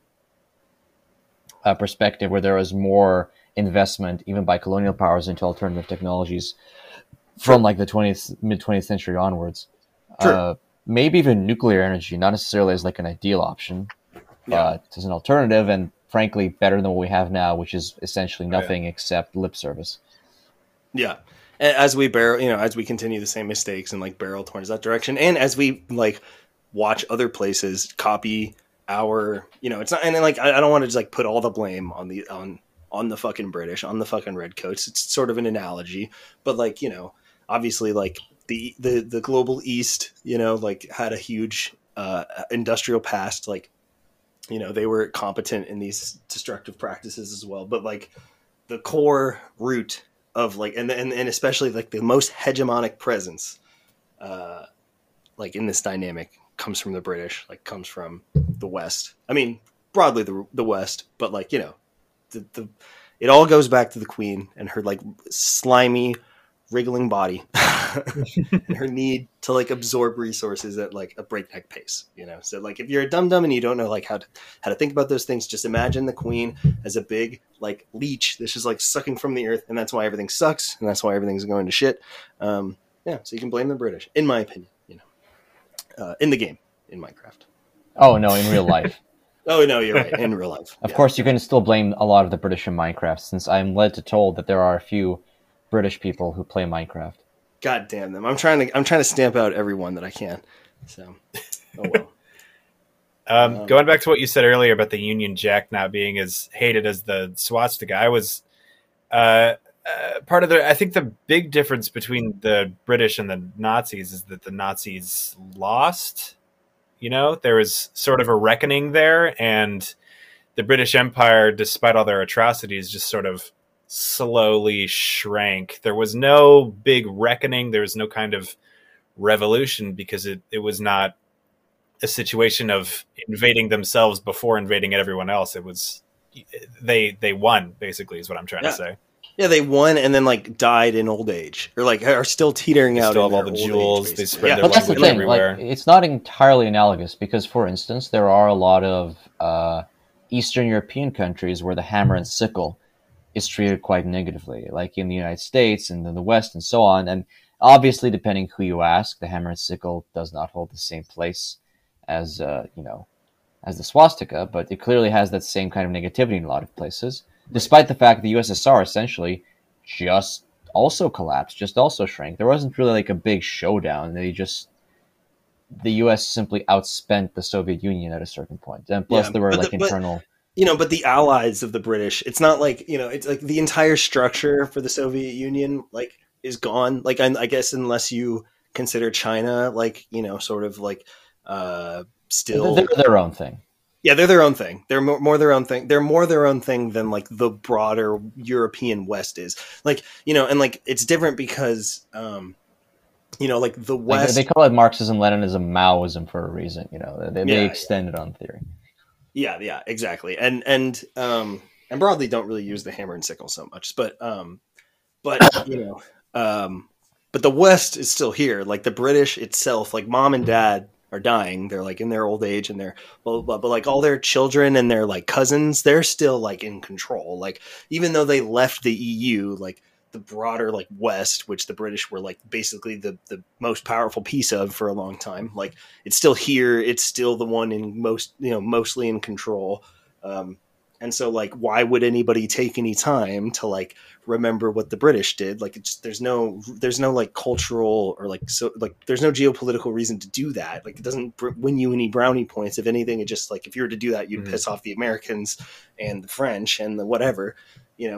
perspective where there was more investment, even by colonial powers, into alternative technologies from like the mid-20th century onwards. Sure. Maybe even nuclear energy, not necessarily as like an ideal option, but as an alternative, and frankly, better than what we have now, which is essentially nothing except lip service. Yeah. As we as we continue the same mistakes and like barrel towards that direction, and as we like watch other places copy our, it's not, and then like I don't want to just like put all the blame on the fucking British, on the fucking redcoats. It's sort of an analogy, but like, obviously like the global East, like had a huge industrial past, like, they were competent in these destructive practices as well. But like the core root of like, and especially like the most hegemonic presence, like in this dynamic comes from the British, like comes from the West. I mean, broadly the West, but like, it all goes back to the Queen and her like slimy, wriggling body and her need to like absorb resources at like a breakneck pace, so like if you're a dum-dum and you don't know like how to think about those things, just imagine the Queen as a big like leech that's just like sucking from the earth, and that's why everything sucks and that's why everything's going to shit. So you can blame the British, in my opinion, in the game, in Minecraft. Oh no, in real life. Oh no, you're right, in real life. Of course you can still blame a lot of the British in Minecraft, since I'm led to told that there are a few British people who play Minecraft. God damn them! I'm trying to stamp out everyone that I can. So, oh well. Going back to what you said earlier about the Union Jack not being as hated as the swastika, I was part of I think the big difference between the British and the Nazis is that the Nazis lost. There was sort of a reckoning there, and the British Empire, despite all their atrocities, just sort of slowly shrank. There was no big reckoning. There was no kind of revolution because it was not a situation of invading themselves before invading everyone else. It was they won, basically, is what I'm trying to say. Yeah, they won and then like died in old age, or like are still teetering out. Still have all the jewels. They spread their but that's the thing. everywhere. Like, it's not entirely analogous because, for instance, there are a lot of Eastern European countries where the hammer and sickle is treated quite negatively, like in the United States and in the West and so on. And obviously, depending who you ask, the hammer and sickle does not hold the same place as as the swastika, but it clearly has that same kind of negativity in a lot of places. Despite the fact that the USSR essentially just also collapsed, just also shrank. There wasn't really like a big showdown. The US simply outspent the Soviet Union at a certain point. And plus there were like internal... but the allies of the British, it's not like, it's like the entire structure for the Soviet Union, like, is gone. Like, I guess unless you consider China, like, sort of like, still... They're their own thing. Yeah, they're their own thing. They're more their own thing. They're more their own thing than like the broader European West is. Like, and like it's different because, like the West. They call it Marxism, Leninism, Maoism for a reason. They extend it on theory. Yeah, exactly. And broadly don't really use the hammer and sickle so much, but the West is still here. Like the British itself, like mom and dad are dying. They're like in their old age and they're blah, blah, blah, but like all their children and their like cousins, they're still like in control. Like even though they left the EU, like the broader like West, which the British were like basically the most powerful piece of for a long time, like it's still here. It's still the one in mostly in control. And so like, why would anybody take any time to like remember what the British did? Like, there's no like cultural or like, so like, there's no geopolitical reason to do that. Like, it doesn't win you any brownie points. If anything, it just like, if you were to do that, you'd piss off the Americans and the French and the whatever, it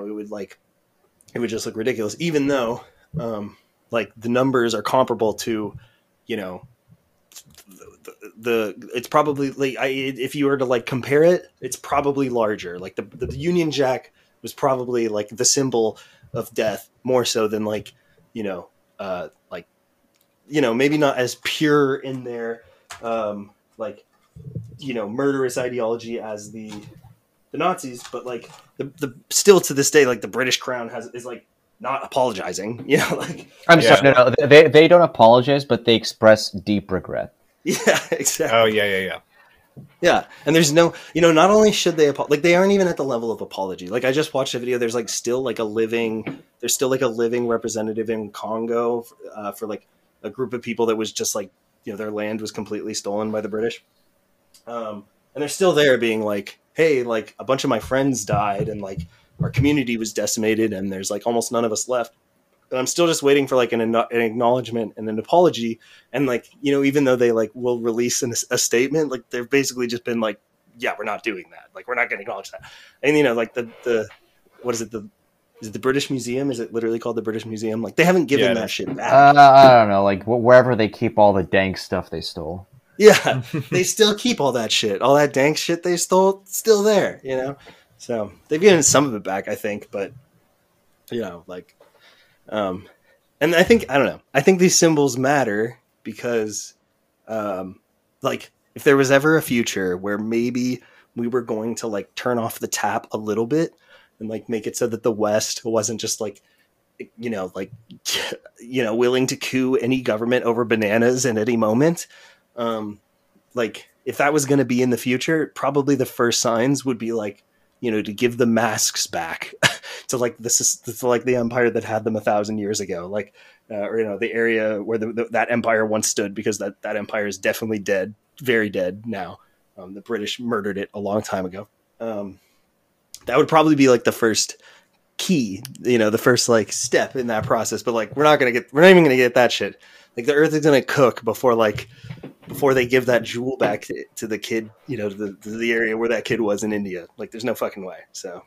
would just look ridiculous, even though, like the numbers are comparable to, it's probably like if you were to like compare it, it's probably larger. Like the Union Jack was probably like the symbol of death more so than like maybe not as pure in their murderous ideology as the Nazis, but like the still to this day, like the British Crown is like not apologizing, like I'm sorry, no, they don't apologize, but they express deep regret. Yeah, exactly. Oh yeah. And there's no, not only should they like they aren't even at the level of apology. Like I just watched a video. There's still like a living representative in Congo for like a group of people that was just like their land was completely stolen by the British, and they're still there being like, hey, like a bunch of my friends died and like our community was decimated and there's like almost none of us left. And I'm still just waiting for like an acknowledgement and an apology. And like, even though they like will release a statement, like they've basically just been like, yeah, we're not doing that. Like, we're not going to acknowledge that. And, like what is it? Is it the British Museum? Is it literally called the British Museum? Like they haven't given that shit back. I don't know. Like wherever they keep all the dank stuff they stole. Yeah. They still keep all that shit. All that dank shit they stole, still there, So they've given some of it back, I think. But, and I think, I don't know. I think these symbols matter because, like, if there was ever a future where maybe we were going to like turn off the tap a little bit and like make it so that the West wasn't just like, willing to coup any government over bananas at any moment. Like if that was going to be in the future, probably the first signs would be like, to give the masks back to like to like the empire that had them 1,000 years ago, like or the area where that empire once stood, because that empire is definitely dead, very dead now. The British murdered it a long time ago. That would probably be like the first key, the first like step in that process. But like we're not even gonna get that shit. Like the Earth is gonna cook before they give that jewel back to the kid, to the area where that kid was in India. Like, there's no fucking way. So,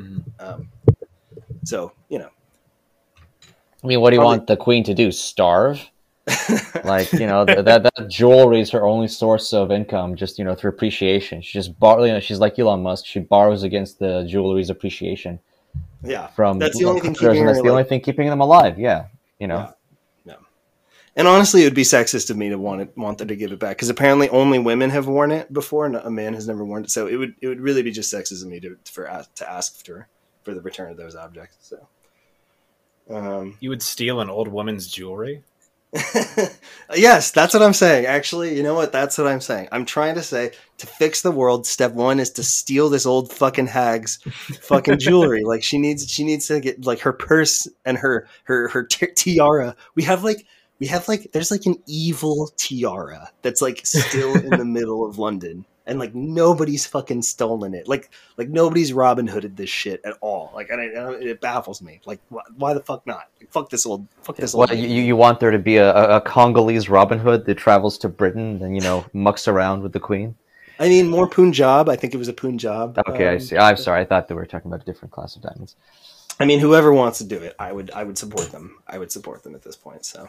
I mean, what do you want the Queen to do? Starve? Like, that jewelry is her only source of income, just, through appreciation. She just she's like Elon Musk. She borrows against the jewelry's appreciation. Yeah. That's the only thing keeping them alive. Yeah. Yeah. And honestly, it would be sexist of me to want them to give it back, because apparently only women have worn it before, and a man has never worn it. So it would really be just sexist of me to ask for the return of those objects. So, you would steal an old woman's jewelry? Yes, that's what I'm saying. Actually, you know what? That's what I'm saying. I'm trying to say, to fix the world, step one is to steal this old fucking hag's fucking jewelry. Like she needs to get like her purse and her tiara. There's like an evil tiara that's like still in the middle of London, and like nobody's fucking stolen it. Like nobody's Robin Hooded this shit at all. Like it baffles me. Like why the fuck not? Like, fuck this old. What, you want there to be a Congolese Robin Hood that travels to Britain and mucks around with the Queen? I mean, more Punjab. I think it was a Punjab. Okay, I see. I'm sorry. I thought they were talking about a different class of diamonds. I mean, whoever wants to do it, I would support them. I would support them at this point. So.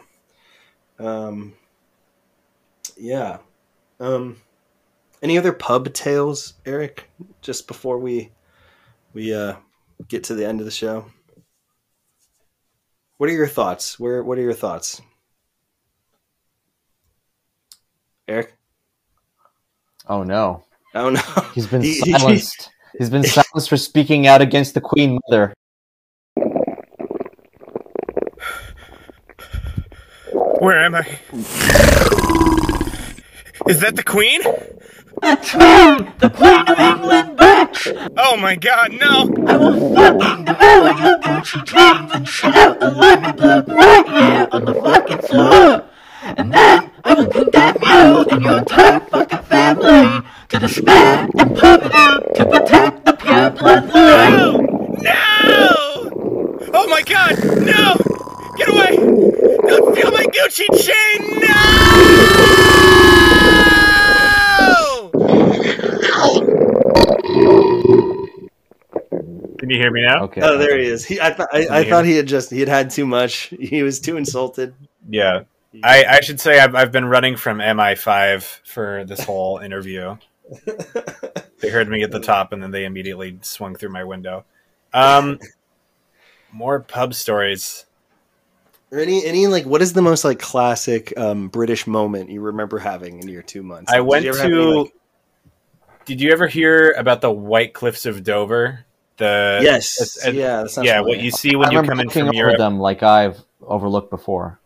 Yeah. Any other pub tales, Eric? Just before we get to the end of the show. What are your thoughts? What are your thoughts, Eric? Oh no! Oh no! He's been silenced. He's been silenced for speaking out against the Queen Mother. Where am I? Is that the Queen? That's me! The Queen of England, bitch! Oh my god, no! I will fucking devour your Gucci jeans and shit out the lemon blood right here on the fucking floor! And then I will condemn you and your entire fucking family to despair and poverty to protect the pure bloodline! No! Oh my god, no! Get away! Don't steal my Gucci chain! No! Can you hear me now? Okay. Oh, there he is. I thought he had had too much. He was too insulted. Yeah. I should say I've been running from MI5 for this whole interview. They heard me at the top, and then they immediately swung through my window. More pub stories. Or any like, what is the most like classic British moment you remember having in your 2 months? I went to. Did you ever hear about the White Cliffs of Dover? Yes. Yeah. What you see when you come in from Europe. Them like I've overlooked before.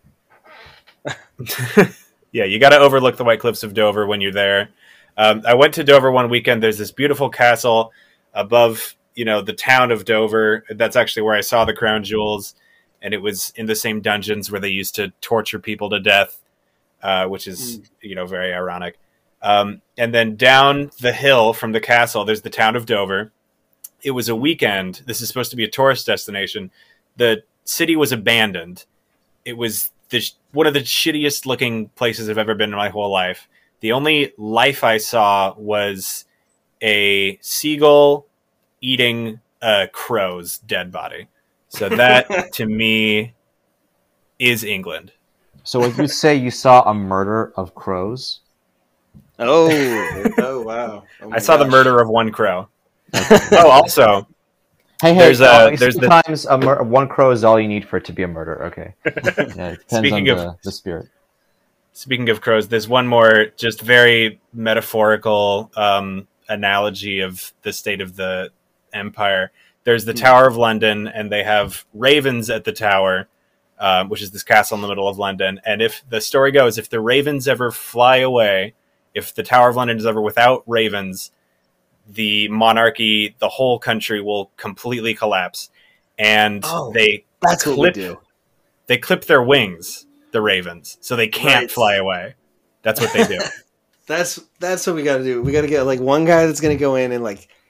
Yeah, you got to overlook the White Cliffs of Dover when you're there. I went to Dover one weekend. There's this beautiful castle above, the town of Dover. That's actually where I saw the crown jewels, and it was in the same dungeons where they used to torture people to death, which is, very ironic. And then down the hill from the castle, there's the town of Dover. It was a weekend. This is supposed to be a tourist destination. The city was abandoned. It was one of the shittiest looking places I've ever been in my whole life. The only life I saw was a seagull eating a crow's dead body. So that, to me, is England. So would you say you saw a murder of crows? Oh wow! I saw the murder of one crow. Also, hey! Sometimes one crow is all you need for it to be a murder. Okay. Yeah, it depends on the spirit. Speaking of crows, there's one more just very metaphorical analogy of the state of the empire. There's the Tower of London, and they have ravens at the tower, which is this castle in the middle of London. And if the story goes, if the ravens ever fly away, if the Tower of London is ever without ravens, the monarchy, the whole country will completely collapse. And that's what we do. They clip their wings, the ravens, so they can't fly away. That's what they do. That's what we got to do. We got to get like one guy that's going to go in and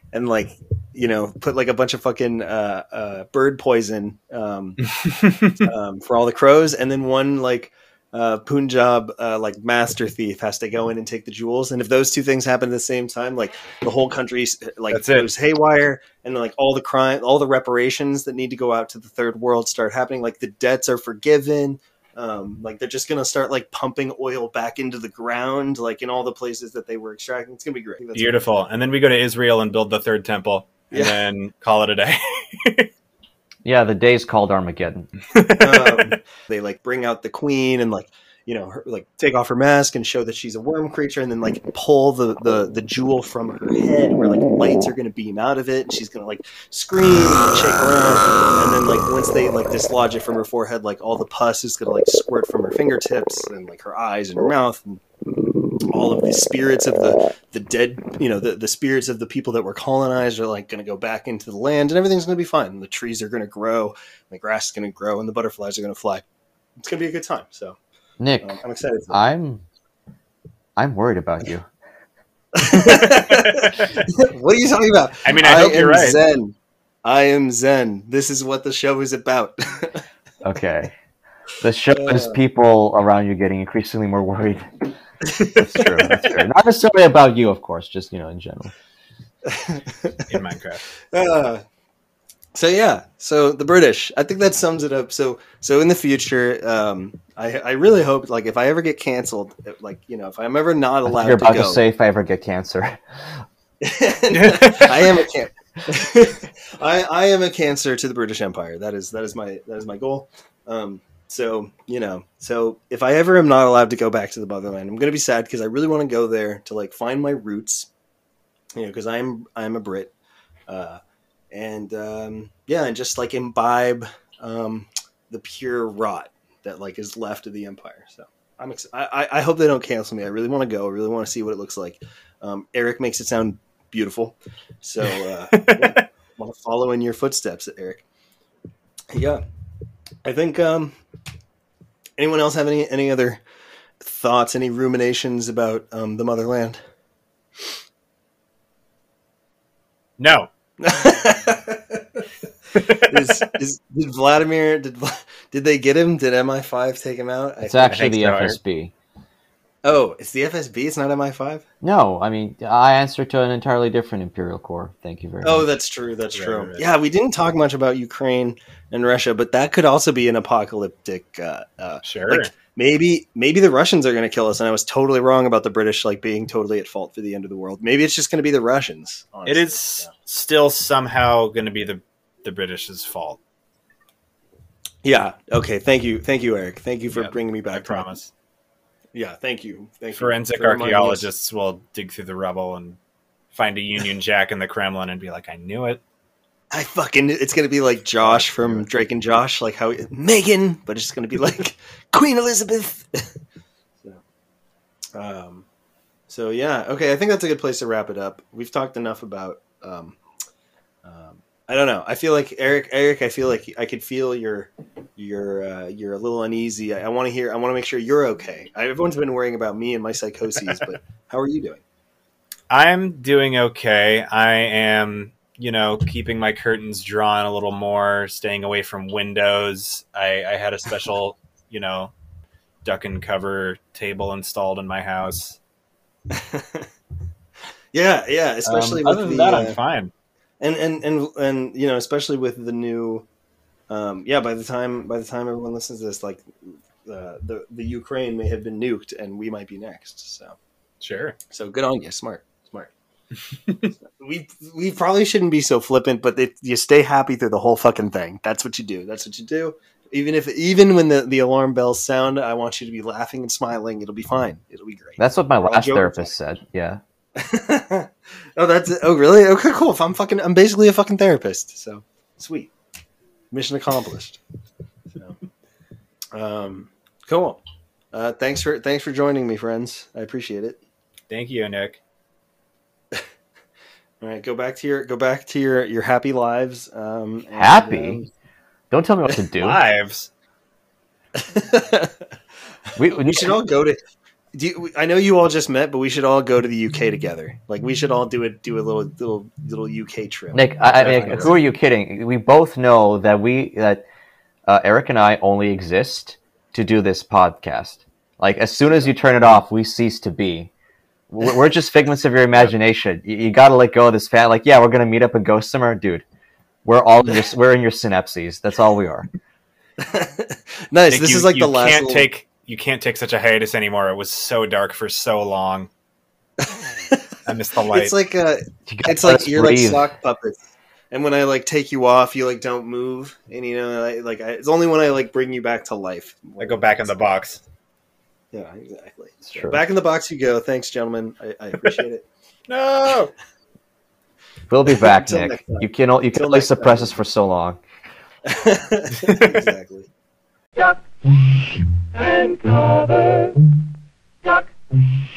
put like a bunch of fucking bird poison for all the crows, and then one like Punjab like master thief has to go in and take the jewels. And if those two things happen at the same time, like the whole country like goes haywire, and like all the crime, all the reparations that need to go out to the third world start happening. Like the debts are forgiven. Like they're just gonna start like pumping oil back into the ground, like in all the places that they were extracting. It's gonna be great. That's beautiful. And then we go to Israel and build the third temple, and then call it a day. Yeah, the day's called Armageddon. They like bring out the queen and like her, like take off her mask and show that she's a worm creature, and then like pull the jewel from her head where like lights are going to beam out of it, and she's going to like scream and shake around, and then like once they like dislodge it from her forehead, like all the pus is going to like squirt from her fingertips and like her eyes and her mouth, and all of the spirits of the dead, the spirits of the people that were colonized are like going to go back into the land, and everything's going to be fine. The trees are going to grow, the grass is going to grow, and the butterflies are going to fly. It's going to be a good time. So Nick, I'm excited. I'm worried about you. What are you talking about? I mean, I hope you're right. Zen. I am Zen. This is what the show is about. Okay. The show is people around you getting increasingly more worried. That's true. Not necessarily about you, of course, just, in general. In Minecraft. So the British, I think that sums it up. So in the future, I really hope, like, if I ever get canceled, like, if I'm ever not allowed to go. You're about to say if I ever get cancer. I am a cancer. I am a cancer to the British Empire. That is my goal. So if I ever am not allowed to go back to the motherland, I'm going to be sad, because I really want to go there to like find my roots, because I'm a Brit. And just like imbibe the pure rot that like is left of the empire. So I'm I hope they don't cancel me. I really want to go. I really want to see what it looks like. Eric makes it sound beautiful, so I want to follow in your footsteps, Eric. Yeah, I think. Anyone else have any other thoughts? Any ruminations about the motherland? No. Did Vladimir? Did they get him? Did MI5 take him out? It's actually the FSB. Oh, it's the FSB. It's not MI5. No, I mean I answer to an entirely different Imperial Corps. Thank you very much. Oh, that's true. That's true. Right. Yeah, we didn't talk much about Ukraine and Russia, but that could also be an apocalyptic. Sure. Like, maybe the Russians are going to kill us, and I was totally wrong about the British like being totally at fault for the end of the world. Maybe it's just going to be the Russians. Honestly. It is still somehow going to be the British's fault. Yeah. Okay. Thank you, Eric. Thank you for bringing me back. I promise. Yeah. Thank you. Forensic archaeologists will dig through the rubble and find a Union Jack in the Kremlin and be like, "I knew it." It's going to be like Josh from Drake and Josh, like how Megan, but it's going to be like Queen Elizabeth. So yeah, okay. I think that's a good place to wrap it up. We've talked enough about. I don't know. I feel like Eric. I feel like I could feel you're a little uneasy. I want to make sure you're okay. Everyone's been worrying about me and my psychoses, but how are you doing? I'm doing okay. I am, keeping my curtains drawn a little more, staying away from windows. I had a special, duck and cover table installed in my house. Yeah. Especially other than that, I'm fine. And especially with the new, by the time everyone listens to this, like the Ukraine may have been nuked and we might be next. So sure. So good on you, smart. we probably shouldn't be so flippant, but you stay happy through the whole fucking thing. That's what you do. Even when the alarm bells sound, I want you to be laughing and smiling. It'll be fine. It'll be great. That's what my last therapist said. Yeah. Oh really? Okay, cool. If I'm basically a fucking therapist. So sweet. Mission accomplished. So, cool. Thanks for joining me, friends. I appreciate it. Thank you, Nick. All right, go back to your happy lives. Happy? Don't tell me what to do. Lives. we should all go to. I know you all just met, but we should all go to the UK together. Like we should all do a little UK trip. Nick, who are you kidding? We both know that Eric and I only exist to do this podcast. Like as soon as you turn it off, we cease to be. We're just figments of your imagination. You got to let go of this fan. Like, yeah, we're gonna meet up and go somewhere, dude. We're in your synapses. That's all we are. Nice. This is like the last. You can't take such a hiatus anymore. It was so dark for so long. I missed the light. It's like you're like sock puppets, and when I like take you off, you like don't move, and it's only when I like bring you back to life. I go back in the box. Yeah, exactly. So back in the box you go. Thanks, gentlemen. I appreciate it. No, we'll be back, Nick. You can only suppress us for so long. Exactly. Duck and cover. Duck